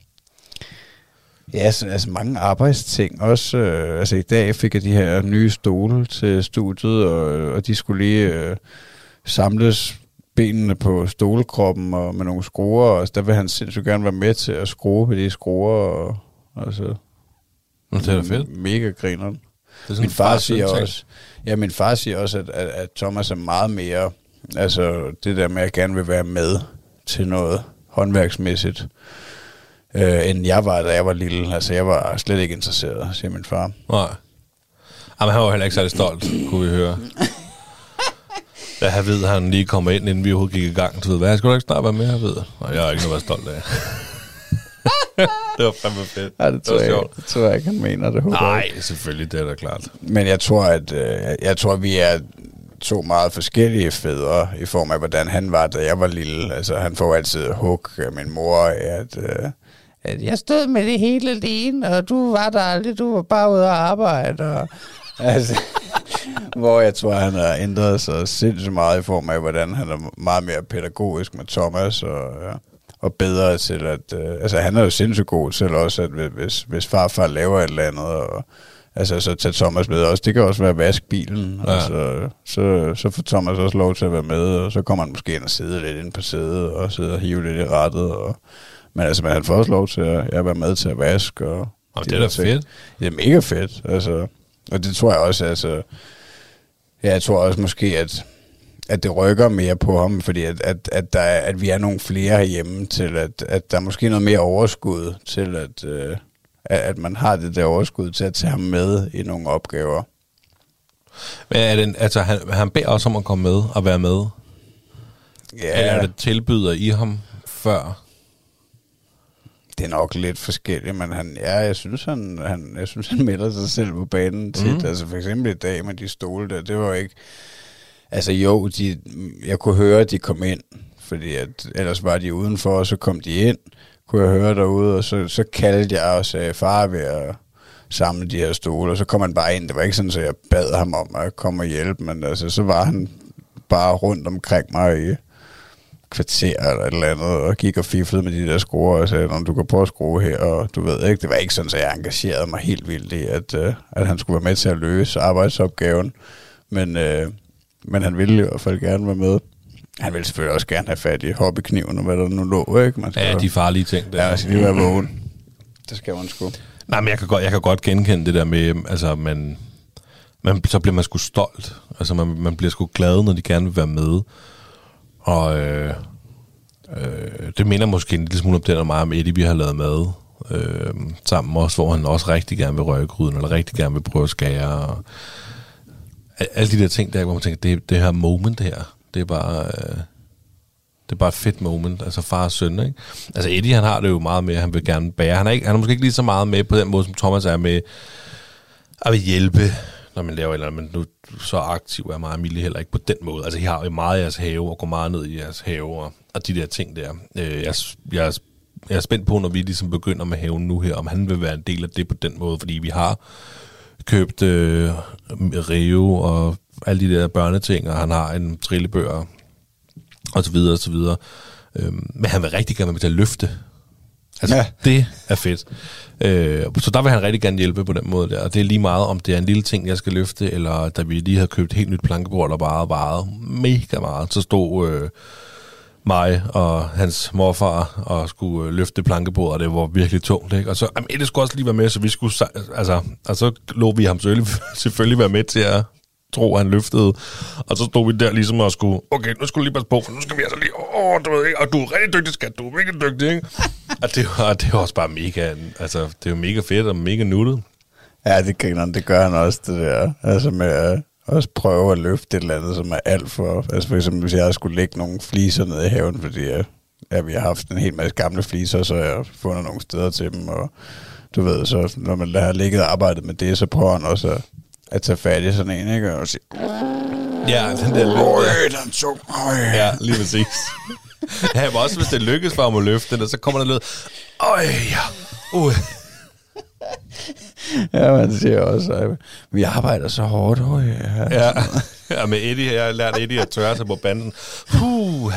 Ja, så, altså mange arbejdsting også. Øh, altså i dag fik jeg de her nye stole til studiet, og, og de skulle lige øh, samles benene på stolekroppen og med nogle skruer, og der vil han sindssygt gerne være med til at skrue på de skruer. Og, altså, det er da fedt. Mega grineren. Min far siger også, ja, min far siger også, at, at, at Thomas er meget mere, altså det der med at gerne vil være med til noget håndværksmæssigt. Øh, end jeg var, da jeg var lille. Altså, jeg var slet ikke interesseret, siger min far. Nej. Jamen, han var heller ikke særlig stolt, kunne vi høre. Da han ved, han lige kommer ind, inden vi overhovedet gik i gang. Så ved, hvad, skal du ikke snart være med, jeg ved? Nej, jeg er ikke noget at være stolt af. Det var fandme fedt. Ja, det, tror det, jeg, det tror jeg ikke, han mener det. Nej, selvfølgelig, det er da klart. Men jeg tror, at øh, jeg tror, vi er to meget forskellige fædre, i form af, hvordan han var, da jeg var lille. Altså, han får altid hug af min mor, at... Øh, at jeg stod med det hele alene, og du var der aldrig, du var bare ude at arbejde. Og, altså, hvor jeg tror, han har ændret sig sindssygt meget i form af, hvordan han er meget mere pædagogisk med Thomas, og, ja, og bedre til at... Øh, altså, han er jo sindssygt god til også, at hvis, hvis farfar laver et eller andet, og, altså, så tager Thomas med også. Det kan også være at vaske bilen, ja. Altså, så, så får Thomas også lov til at være med, og så kommer han måske ind og sidde lidt inde på sædet, og sidde og hive lidt i rattet, og... Men altså, man har fået lov til at jeg være med til at vaske. Og og det er da fedt. Det er mega fedt. Altså, og det tror jeg også, altså... Ja, jeg tror også måske, at, at det rykker mere på ham, fordi at, at, at, der er, at vi er nogle flere herhjemme til, at, at der er måske noget mere overskud til, at, øh, at man har det der overskud til at tage ham med i nogle opgaver. Men er det, altså, han, han beder også om at komme med og være med? Ja. Eller er det tilbyder i ham før? Det er nok lidt forskelligt, men han, ja, jeg synes, han, han, jeg synes, han melder sig selv på banen tit. Mm. Altså for eksempel i dag med de stole der, det var ikke... Altså jo, de, jeg kunne høre, at de kom ind, fordi at, ellers var de udenfor, og så kom de ind, kunne jeg høre derude, og så, så kaldte jeg og sagde, far, vil jeg samle de her stole, og så kom han bare ind. Det var ikke sådan, at jeg bad ham om at komme og hjælpe, men altså, så var han bare rundt omkring mig i kvarter eller et eller andet, og gik og fiflede med de der skruer, og sagde, du kan prøve at skrue her, og du ved ikke, det var ikke sådan, at jeg engagerede mig helt vildt i, at, uh, at han skulle være med til at løse arbejdsopgaven, men, uh, men han ville i hvert fald gerne være med. Han ville selvfølgelig også gerne have fat i hobbykniven, og hvad der nu lå, ikke? Man skal ja, de farlige ting. Der. Ja, man skal lige være vågen. Det skal man sgu. Nej, men jeg kan godt, jeg kan godt genkende det der med, altså, man, man, så bliver man sgu stolt. Altså, man, man bliver sgu glad, når de gerne vil være med. Og øh, øh, det minder måske en lille smule om den og mig om Eddie, vi har lavet med øh, sammen også, hvor han også rigtig gerne vil røre gryden, eller rigtig gerne vil prøve at skære. Og alle de der ting der, hvor man tænker, det, det her moment her, det er bare... Øh, Det er bare et fedt moment, altså far og søn, ikke? Altså Eddie, han har det jo meget med, han vil gerne bære. Han er, ikke, han er måske ikke lige så meget med på den måde, som Thomas er med at vil hjælpe, når man laver et eller andet, men nu så aktiv er mig og Emilie heller ikke på den måde. Altså I har jo meget i jeres have, og går meget ned i jeres have, og, og de der ting der. Øh, jeg, jeg, jeg er spændt på, når vi ligesom begynder med haven nu her, om han vil være en del af det på den måde, fordi vi har købt øh, Rio og alle de der børneting, og han har en trillebør, og så videre, og så videre. Øhm, men han vil rigtig gerne være med til at løfte. Altså, ja. Det er fedt. Øh, så der vil han rigtig gerne hjælpe på den måde der. Og det er lige meget, om det er en lille ting, jeg skal løfte, eller da vi lige havde købt helt nyt plankebord, der bare varede mega meget. Så stod øh, mig og hans morfar og skulle øh, løfte plankebord, og det var virkelig tungt, ikke? Og så, jamen, det skulle også lige være med, så vi skulle, altså, og så lå vi ham selvfølgelig, selvfølgelig være med til at tro, han løftede. Og så stod vi der ligesom og skulle, okay, nu skulle lige passe på, for nu skal vi altså lige, åh, du ved ikke, og du er rigtig dygtig, skat, du er mega dygtig, ikke? Og det var, det var også bare mega, altså, det er jo mega fedt og mega nuttet. Ja, det griner, det gør han også, det der, altså med at også prøve at løfte et eller andet, som er alt for, altså for eksempel, hvis jeg skulle lægge nogle fliser nede i haven, fordi jeg, ja, vi har haft en hel masse gamle fliser, så jeg har fundet nogle steder til dem, og du ved, så når man har ligget og arbejdet med det, så prøver han også at at tage fat i sådan en, ikke? Og sige, ja, den der lyd. Øj, den tung. Øj. Ja, lige præcis. Ja, men også hvis det lykkes for ham at løfte den, så kommer der lyd. Øj, ja. Uh. Ja, man siger også, at vi arbejder så hårdt. Øj, ja. Ja. Ja, med Eddie, jeg har lært Eddie at tørre sig på banden. Puh.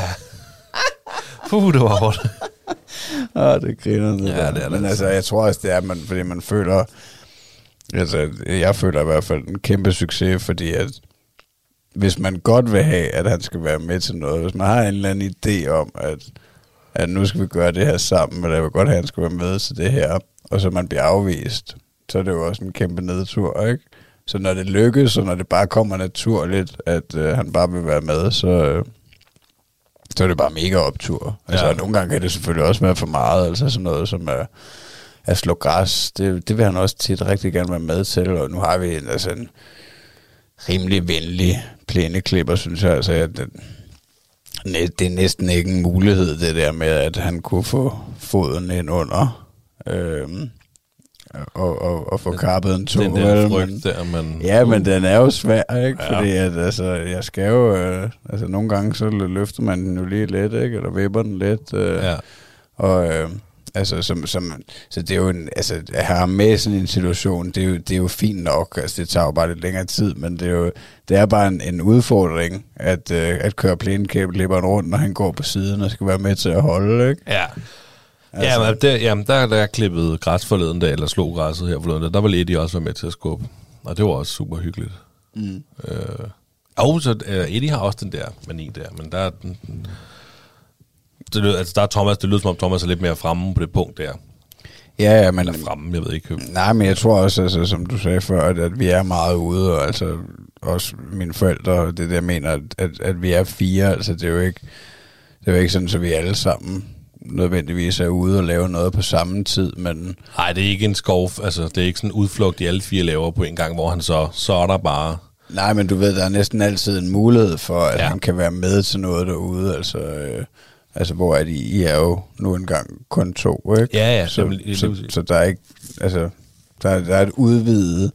Puh, det var hårdt. Ah, det griner det. Ja, det er det. Men altså, jeg tror også, det er, man, fordi man føler... Altså, jeg føler i hvert fald en kæmpe succes, fordi at hvis man godt vil have, at han skal være med til noget, hvis man har en eller anden idé om, at, at nu skal vi gøre det her sammen, eller jeg vil godt have, at han skal være med til det her, og så man bliver afvist, så er det jo også en kæmpe nedtur, ikke? Så når det lykkes, og når det bare kommer naturligt, at øh, han bare vil være med, så, øh, så er det bare mega optur. Altså, ja. Nogle gange kan det selvfølgelig også være for meget, altså sådan noget, som er at slå græs, det, det vil han også tit rigtig gerne være med til, og nu har vi en, altså en rimelig venlig plæneklipper, synes jeg, altså at det, det er næsten ikke en mulighed, det der med, at han kunne få foden ind under, øhm, og, og, og få kappet en to. Den der frygt der, man... Ja, men den er jo svær, ikke? Ja. Fordi at, altså, jeg skal jo, øh, altså nogle gange, så løfter man den jo lige lidt, ikke? Eller vipper den lidt, øh, ja. Og... Øh, Altså, som, som, så det er jo en, altså, at have ham med i sådan en situation, det er, jo, det er jo fint nok, altså det tager jo bare lidt længere tid, men det er jo, det er bare en, en udfordring, at, øh, at køre plæneklipperen rundt, når han går på siden og skal være med til at holde, ikke? Ja. Altså. Ja, men der, jamen, der, der er klippet græs forleden dag, eller slog græsset her forleden dag, der var Eddie også være med til at skubbe, og det var også super hyggeligt. Mm. Øh, og så uh, Eddie har også den der mani der, men der er den... Det lød, altså der er Thomas, det lyder som om Thomas er lidt mere fremme på det punkt der. Ja, ja, men... Eller fremme, jeg ved ikke. Nej, men jeg tror også, altså, som du sagde før, at, at vi er meget ude, og altså også mine forældre, det der mener, at, at, at vi er fire, altså det er jo ikke, det er jo ikke sådan, så vi alle sammen nødvendigvis er ude og lave noget på samme tid, men... Nej, det er ikke en skov, altså det er ikke sådan en udflugt, de alle fire laver på en gang, hvor han så, så er der bare... Nej, men du ved, der er næsten altid en mulighed for, at ja. han kan være med til noget derude, altså... Øh, Altså, hvor er de, I er jo nu engang kun to, ikke? Ja, ja. Så, det, så, så, så der er ikke, altså, der, der er et udvidet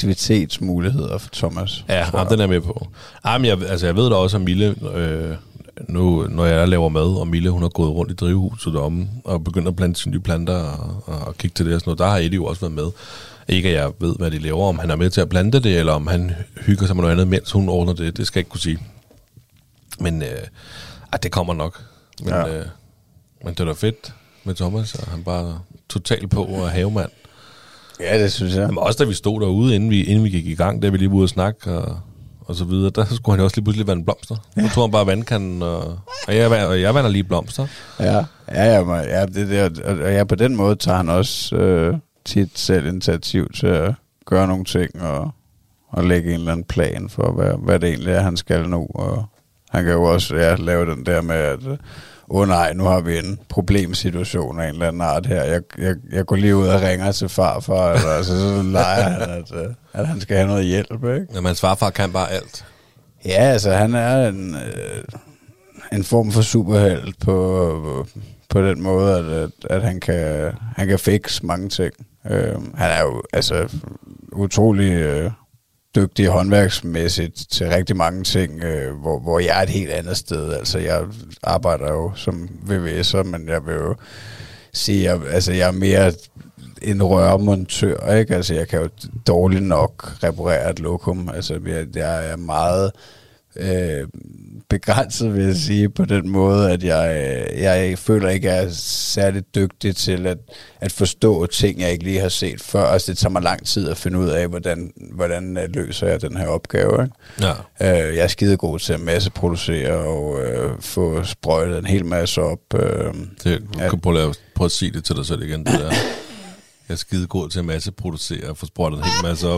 aktivitetsmuligheder for Thomas. Ja, jamen, den er med på. Ej, men jeg, altså, jeg ved da også, at Mille, øh, nu, når jeg laver mad, og Mille, hun har gået rundt i drivhuset deromme, og begyndt at plante sine nye planter, og, og kigge til det og sådan noget, der har Eddie jo også været med. Ikke at jeg ved, hvad de laver, om han er med til at plante det, eller om han hygger sig med noget andet, mens hun ordner det. Det skal jeg ikke kunne sige. Men øh, at det kommer nok. Men, ja. øh, men det er da fedt med Thomas, og han bare totalt på og havemand. Ja, det synes jeg. Men også da vi stod derude, inden vi, inden vi gik i gang, da vi lige var ude og snakke, og, og så videre, der skulle han også lige pludselig vande blomster. Ja. Nu tog han bare vandkanden, og, og, jeg, og jeg vander lige blomster. Ja, ja, ja, ja det, det, og ja, på den måde tager han også øh, tit selv initiativ til at gøre nogle ting, og, og lægge en eller anden plan for, hvad, hvad det egentlig er, han skal nu. Og han kan jo også ja, lave den der med, at åh oh, nej, nu har vi en problemsituation af en eller anden art her. Jeg, jeg, jeg går lige ud og ringer til farfar, eller, altså, så leger han, at, at han skal have noget hjælp, ikke? Ja, men farfar kan bare alt. Ja, altså han er en, øh, en form for superhelt på, på den måde, at, at, at han kan, han kan fikse mange ting. Øh, han er jo altså utrolig øh, dygtig håndværksmæssigt til rigtig mange ting, øh, hvor, hvor jeg er et helt andet sted. Altså jeg arbejder jo som V V S'er, men jeg vil jo sige, at altså, jeg er mere en rørmontør, ikke? Altså jeg kan jo dårligt nok reparere et lokum. Altså jeg, jeg er meget øh, begrænset, vil jeg sige, på den måde, at jeg, jeg føler ikke, at jeg er særlig dygtig til at, at forstå ting, jeg ikke lige har set før. Altså det tager mig lang tid at finde ud af, hvordan, hvordan løser jeg den her opgave. Ikke? Ja. Øh, jeg er skidegod til at masseproducere og øh, få sprøjtet en hel masse op. Øh, det, at, kan prøve, at, prøve at sige det til dig selv igen, det der. Jeg er skidegod til at masseproducere og få sprøjtet en hel masse op.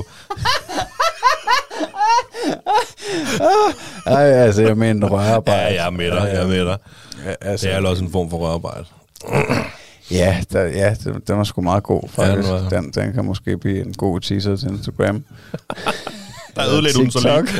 Ej, altså jeg mener rørarbejde. Ja, jeg er med dig, jeg er med dig. Ja, altså, det er også en form for rørarbejde. Ja, der, ja den, den var sgu meget god, faktisk. Ja, den, den, den kan måske blive en god teaser til Instagram. Der er ødelægt hun så lige.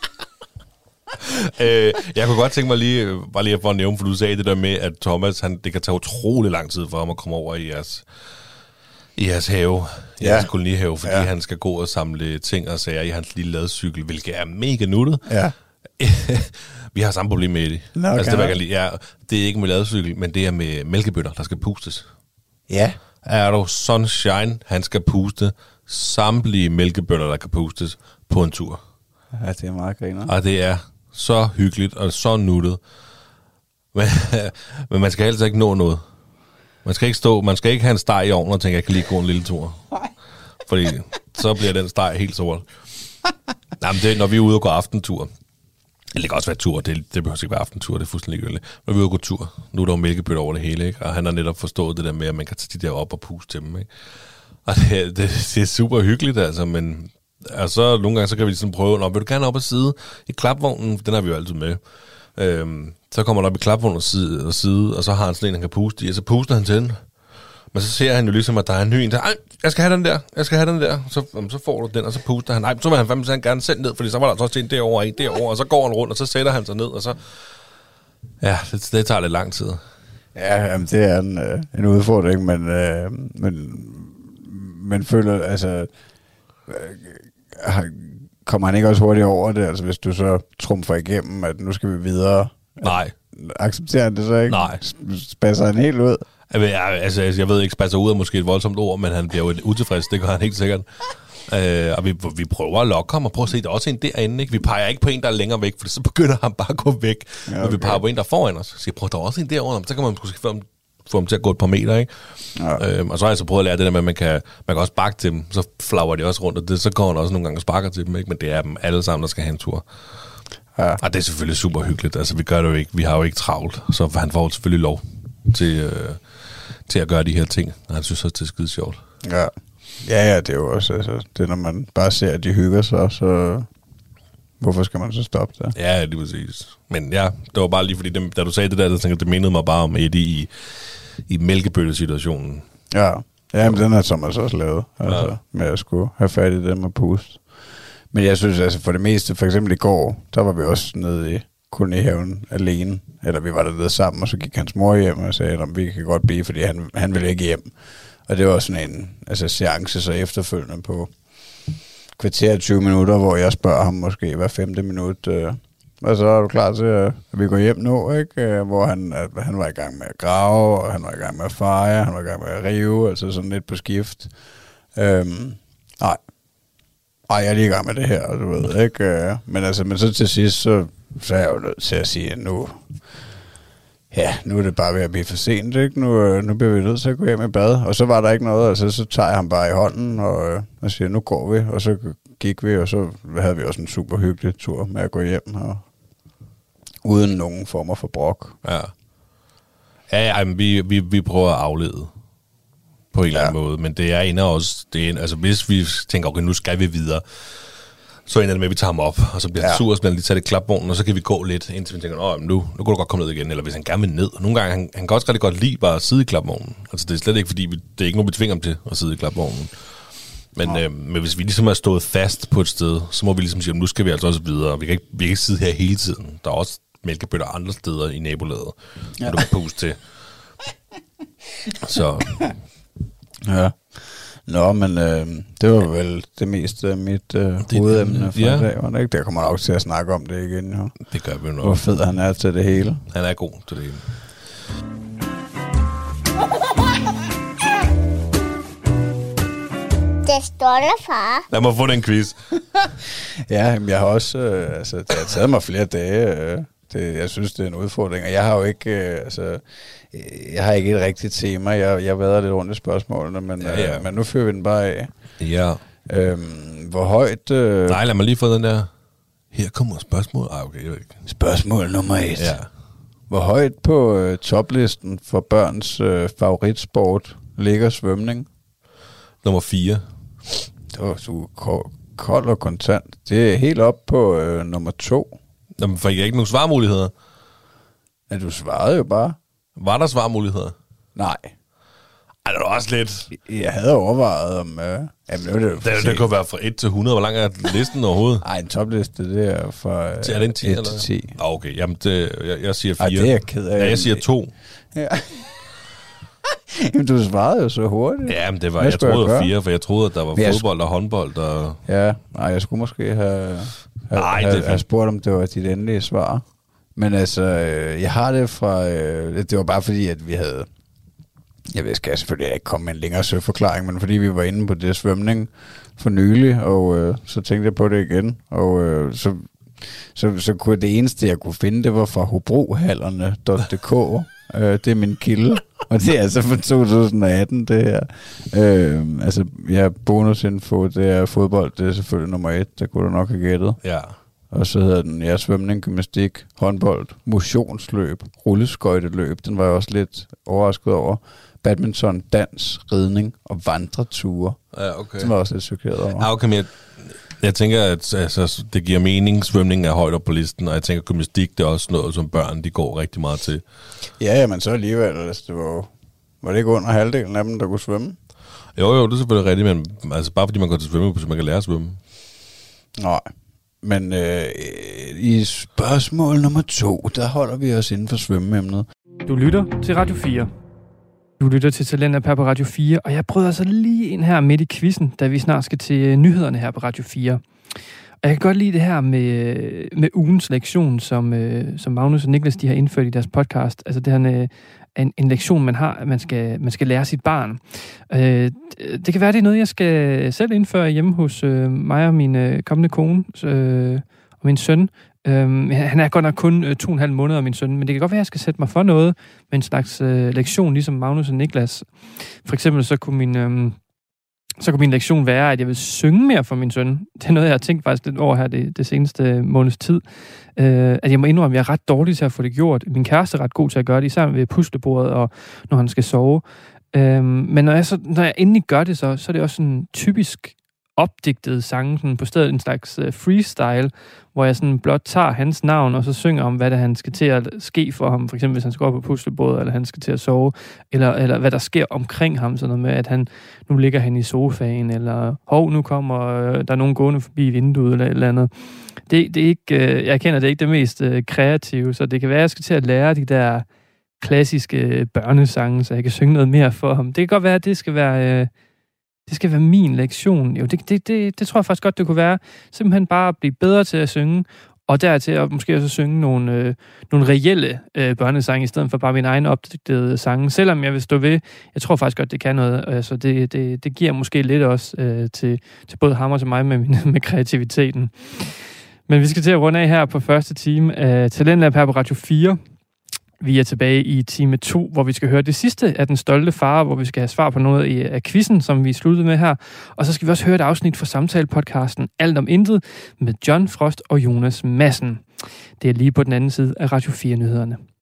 øh, jeg kunne godt tænke mig lige, bare lige for at nævne, for du sagde det der med, at Thomas, han, det kan tage utrolig lang tid for ham at komme over i jeres, i jeres have, i ja. jeres kolonihave, fordi ja. han skal gå og samle ting og sager i hans lille ladcykel, hvilket er mega nuttet. Ja. Vi har samme problem med det. No, okay. Altså, det, er, ja, det er ikke med ladcykel, men det er med mælkebøtter, der skal pustes. Ja. Er du sunshine, han skal puste samtlige mælkebøtter, der kan pustes på en tur. Ja, det er meget griner. Og det er så hyggeligt og så nuttet. Men, men man skal helst ikke nå noget. Man skal ikke stå, man skal ikke have en steg i ovnen og tænke, jeg kan lige gå en lille tur. Fordi så bliver den steg helt sort. Jamen, det, når vi er ude og gå aftentur, det kan også være tur, det, det behøver ikke være aftentur, det er fuldstændig ligegyldigt. Når vi er ude og gå tur, nu er der jo mælkebøtter over det hele, ikke? Og han har netop forstået det der med, at man kan tage de der op og puste til dem, ikke? Og det, det, det er super hyggeligt, altså, men og så nogle gange, så kan vi sådan prøve, nå, vil du gerne op og sidde i klapvognen, den har vi jo altid med. Øhm, så kommer han op i klapvognen og side, og side, og så har han sådan en, han kan puste i, og så puster han til den. Men så ser han jo ligesom, at der er en ny en, der, ej, jeg skal have den der, jeg skal have den der. Så, jamen, så får du den, og så puster han. Nej, så vil han fandme gerne selv ned, fordi så var der altså også en derovre, en derovre, og så går han rundt, og så sætter han sig ned, og så... Ja, det, det tager lidt lang tid. Ja, jamen, det er en, øh, en udfordring, men, øh, men man føler, altså... Øh, kommer han ikke også hurtigt over det, altså hvis du så trumfer igennem, at nu skal vi videre? Nej. Accepterer han det så ikke? Nej. Spasser han helt ud? Jeg, altså, jeg ved ikke, spasser ud er måske et voldsomt ord, men han bliver jo utilfreds, det gør han helt sikkert. Øh, og vi, vi prøver at lokke ham og prøve at se, der er også en derinde, ikke? Vi peger ikke på en, der er længere væk, for så begynder han bare at gå væk. Ja, okay. Og vi peger på en, der er foran os. Så jeg prøver, der er også en derovre, så kan man måske få ham, få ham til at gå et par meter, ikke? Ja. Øh, og så har jeg så prøvet at lære det der med, at man kan, man kan også bakke til dem, så flagrer de også rundt, og det, så går han også nogle gange og sparker til dem, ikke? Men det er dem alle sammen, der skal have en tur. Ja. Og det er selvfølgelig super hyggeligt, altså vi gør det jo ikke, vi har jo ikke travlt, så han får selvfølgelig lov til, øh, til at gøre de her ting, og han synes også, det er skide sjovt. Ja. Ja, ja, det er jo også, altså, det når man bare ser, at de hygger sig, så hvorfor skal man så stoppe der? Ja, det er præcis. Men ja, det var bare lige fordi, det, da du sagde det der, så det mindede mig bare om Eddie i, i mælkebøttesituationen. Ja, ja, men den har Thomas også lavet, altså, ja. Med at skulle have fat i dem og puste. Men jeg synes, altså for det meste, for eksempel i går, der var vi også nede i kolonihaven alene, eller vi var dernede sammen, og så gik hans mor hjem og sagde, at vi kan godt blive, fordi han, han ville ikke hjem. Og det var sådan en altså, seance så efterfølgende på kvarter tyve minutter, hvor jeg spørger ham måske hver femte minut, øh, og så er du klar til, at vi går hjem nu, ikke? Hvor han, at han var i gang med at grave, og han var i gang med at fejre, han var i gang med at rive, altså sådan lidt på skift. Øhm, nej. Ej, jeg er lige i gang med det her, du ved, ikke? Men altså, men så til sidst, så, så er jeg jo nødt til at sige, at nu, ja, nu er det bare ved at blive for sent, ikke? Nu, nu bliver vi nødt til at gå hjem i bad. Og så var der ikke noget, altså så tager jeg ham bare i hånden, og, og siger, nu går vi. Og så gik vi, og så havde vi også en super hyggelig tur med at gå hjem, og uden nogen former for brok. Ja. Ja, ja, men vi, vi, vi prøver at aflede på en eller anden ja. måde, men det er en af os, det er, altså hvis vi tænker, okay, nu skal vi videre, så ender det med, at vi tager ham op, og så bliver han ja. sur, og så bliver han lige taget i klapvognen, og så kan vi gå lidt, indtil vi tænker, åh, nu, nu kan du godt komme ned igen, eller hvis han gerne vil ned. Og nogle gange, han, han kan også rigtig godt lide bare at sidde i klapvognen. Altså det er slet ikke, fordi vi, det er ikke nogen, vi tvinger ham til at sidde i klapvognen. Men, øh, men hvis vi ligesom er stået fast på et sted, så må vi ligesom sige, nu skal vi altså også videre. Vi kan ikke, vi kan ikke sidde her hele tiden. Der er også mælkebøtter andre steder i nabolaget, ja. du kan puste til. Så... Ja. Nå, men øh, det var vel det meste af mit øh, hovedemne for ja. i dag, var det ikke? Der kommer nok til at snakke om det igen, jo. Det gør vi jo nok. Hvor fed han er til det hele. Han er god til det hele. Det stolte far. Lad mig få den quiz. Ja, jeg har også, øh, altså, det har taget mig flere dage. Øh, det, jeg synes, det er en udfordring, og jeg har jo ikke, øh, altså, jeg har ikke et rigtigt tema. Jeg, jeg vader lidt rundt i spørgsmålene, men, ja, ja. Øh, men nu fører vi den bare af. Ja. Øhm, hvor højt... Øh... Nej, lad mig lige få den der. Her kommer spørgsmål. Ej, okay, jeg ved ikke. Spørgsmål nummer et. Ja. Hvor højt på øh, toplisten for børns øh, favoritsport ligger svømning? Nummer fire. Det var så kold og kontant. Det er helt op på øh, nummer to. Jamen, for I ikke nogen svarmuligheder? Ja, du svarede jo bare. Var der svarmuligheder? Nej. Ej, det var også lidt... Jeg havde overvejet om... Øh, jamen, det, det, det, det kunne være fra et til hundrede. Hvor lang er listen overhovedet? Nej, en topliste, det er fra øh, er det en ti, et eller? til ti. Ah, okay, jamen det, jeg, jeg siger fire. Ej, det er jeg ked af. Ja, jeg siger to. Ja. Jamen, du svarede jo så hurtigt. Ja, men det var, jeg troede jeg fire, for jeg troede, at der var men fodbold og håndbold. Og... Ja, nej, jeg skulle måske have, have, nej, have, have spurgt, om det var dit endelige svar. Men altså, øh, jeg har det fra... Øh, det var bare fordi, at vi havde... Jeg ved, skal jeg selvfølgelig ikke komme med en længere søforklaring, men fordi vi var inde på det svømning for nylig, og øh, så tænkte jeg på det igen, og øh, så, så, så kunne det eneste, jeg kunne finde, det var fra hobrohallerne punktum d k. øh, det er min kilde, og det er altså fra to tusind atten, det her. Øh, altså, ja, bonusinfo, det er fodbold, det er selvfølgelig nummer et, det kunne du nok have gættet. Ja. Og så hedder den, ja, svømning, gymnastik, håndbold, motionsløb, rulleskøjteløb, den var jeg også lidt overrasket over. Badminton, dans, ridning og vandreture. Ja, okay. Den var også lidt chokeret over. Ja, okay, men jeg, jeg tænker, at altså, det giver mening, svømning er højt op på listen, og jeg tænker, gymnastik, det er også noget, som børn, de går rigtig meget til. Ja, ja, men så alligevel, altså, det var, var det ikke under halvdelen af dem, der kunne svømme? Jo, jo, det er selvfølgelig rigtigt, men altså, bare fordi man går til svømme, så man kan lære at svømme. Nej. Men øh, i spørgsmål nummer to, der holder vi os inden for svømmeemnet. Du lytter til Radio fire. Du lytter til Talentlab her på Radio fire, og jeg prøver altså lige ind her midt i quizzen, da vi snart skal til nyhederne her på Radio fire. Og jeg kan godt lide det her med, med ugens lektion, som, som Magnus og Niklas de har indført i deres podcast. Altså det her med en, en lektion, man har, man skal, man skal lære sit barn. Øh, det kan være, det er noget, jeg skal selv indføre hjemme hos øh, mig og min øh, kommende kone øh, og min søn. Øh, han er godt nok kun øh, to og en halv måneder, min søn, men det kan godt være, at jeg skal sætte mig for noget med en slags øh, lektion, ligesom Magnus og Niklas. For eksempel så kunne min... Øh, så kunne min lektion være, at jeg vil synge mere for min søn. Det er noget, jeg har tænkt faktisk lidt over her det, det seneste måneds tid. Øh, at jeg må indrømme, at jeg er ret dårlig til at få det gjort. Min kæreste er ret god til at gøre det, især ved puslebordet og når han skal sove. Øh, men når jeg, så, når jeg endelig gør det, så, så er det også sådan typisk opdigtet sange, sådan på stedet en slags uh, freestyle, hvor jeg sådan blot tager hans navn, og så synger om, hvad der han skal til at ske for ham, for eksempel hvis han skal op på puslebordet, eller han skal til at sove, eller, eller hvad der sker omkring ham, sådan noget med, at han, nu ligger han i sofaen, eller hov, nu kommer uh, der er nogen gående forbi vinduet, eller et eller andet. Det, det er ikke, uh, jeg kender, det er ikke det mest uh, kreative, så det kan være, at jeg skal til at lære de der klassiske børnesange, så jeg kan synge noget mere for ham. Det kan godt være, at det skal være... Uh, Det skal være min lektion. Jo, det, det, det, det tror jeg faktisk godt, det kunne være. Simpelthen bare at blive bedre til at synge, og dertil at måske også synge nogle, øh, nogle reelle øh, børnesange, i stedet for bare mine egne opdigtede sange. Selvom jeg vil stå ved, jeg tror faktisk godt, det kan noget. Altså det, det, det giver måske lidt også øh, til, til både ham og til mig med, med kreativiteten. Men vi skal til at runde af her på første time af Talentlab her på Radio fire. Vi er tilbage i time to, hvor vi skal høre det sidste af Den Stolte Far, hvor vi skal have svar på noget af quizzen, som vi sluttede med her. Og så skal vi også høre et afsnit fra samtale-podcasten Alt om Intet med John Frost og Jonas Madsen. Det er lige på den anden side af Radio fire-nyhederne.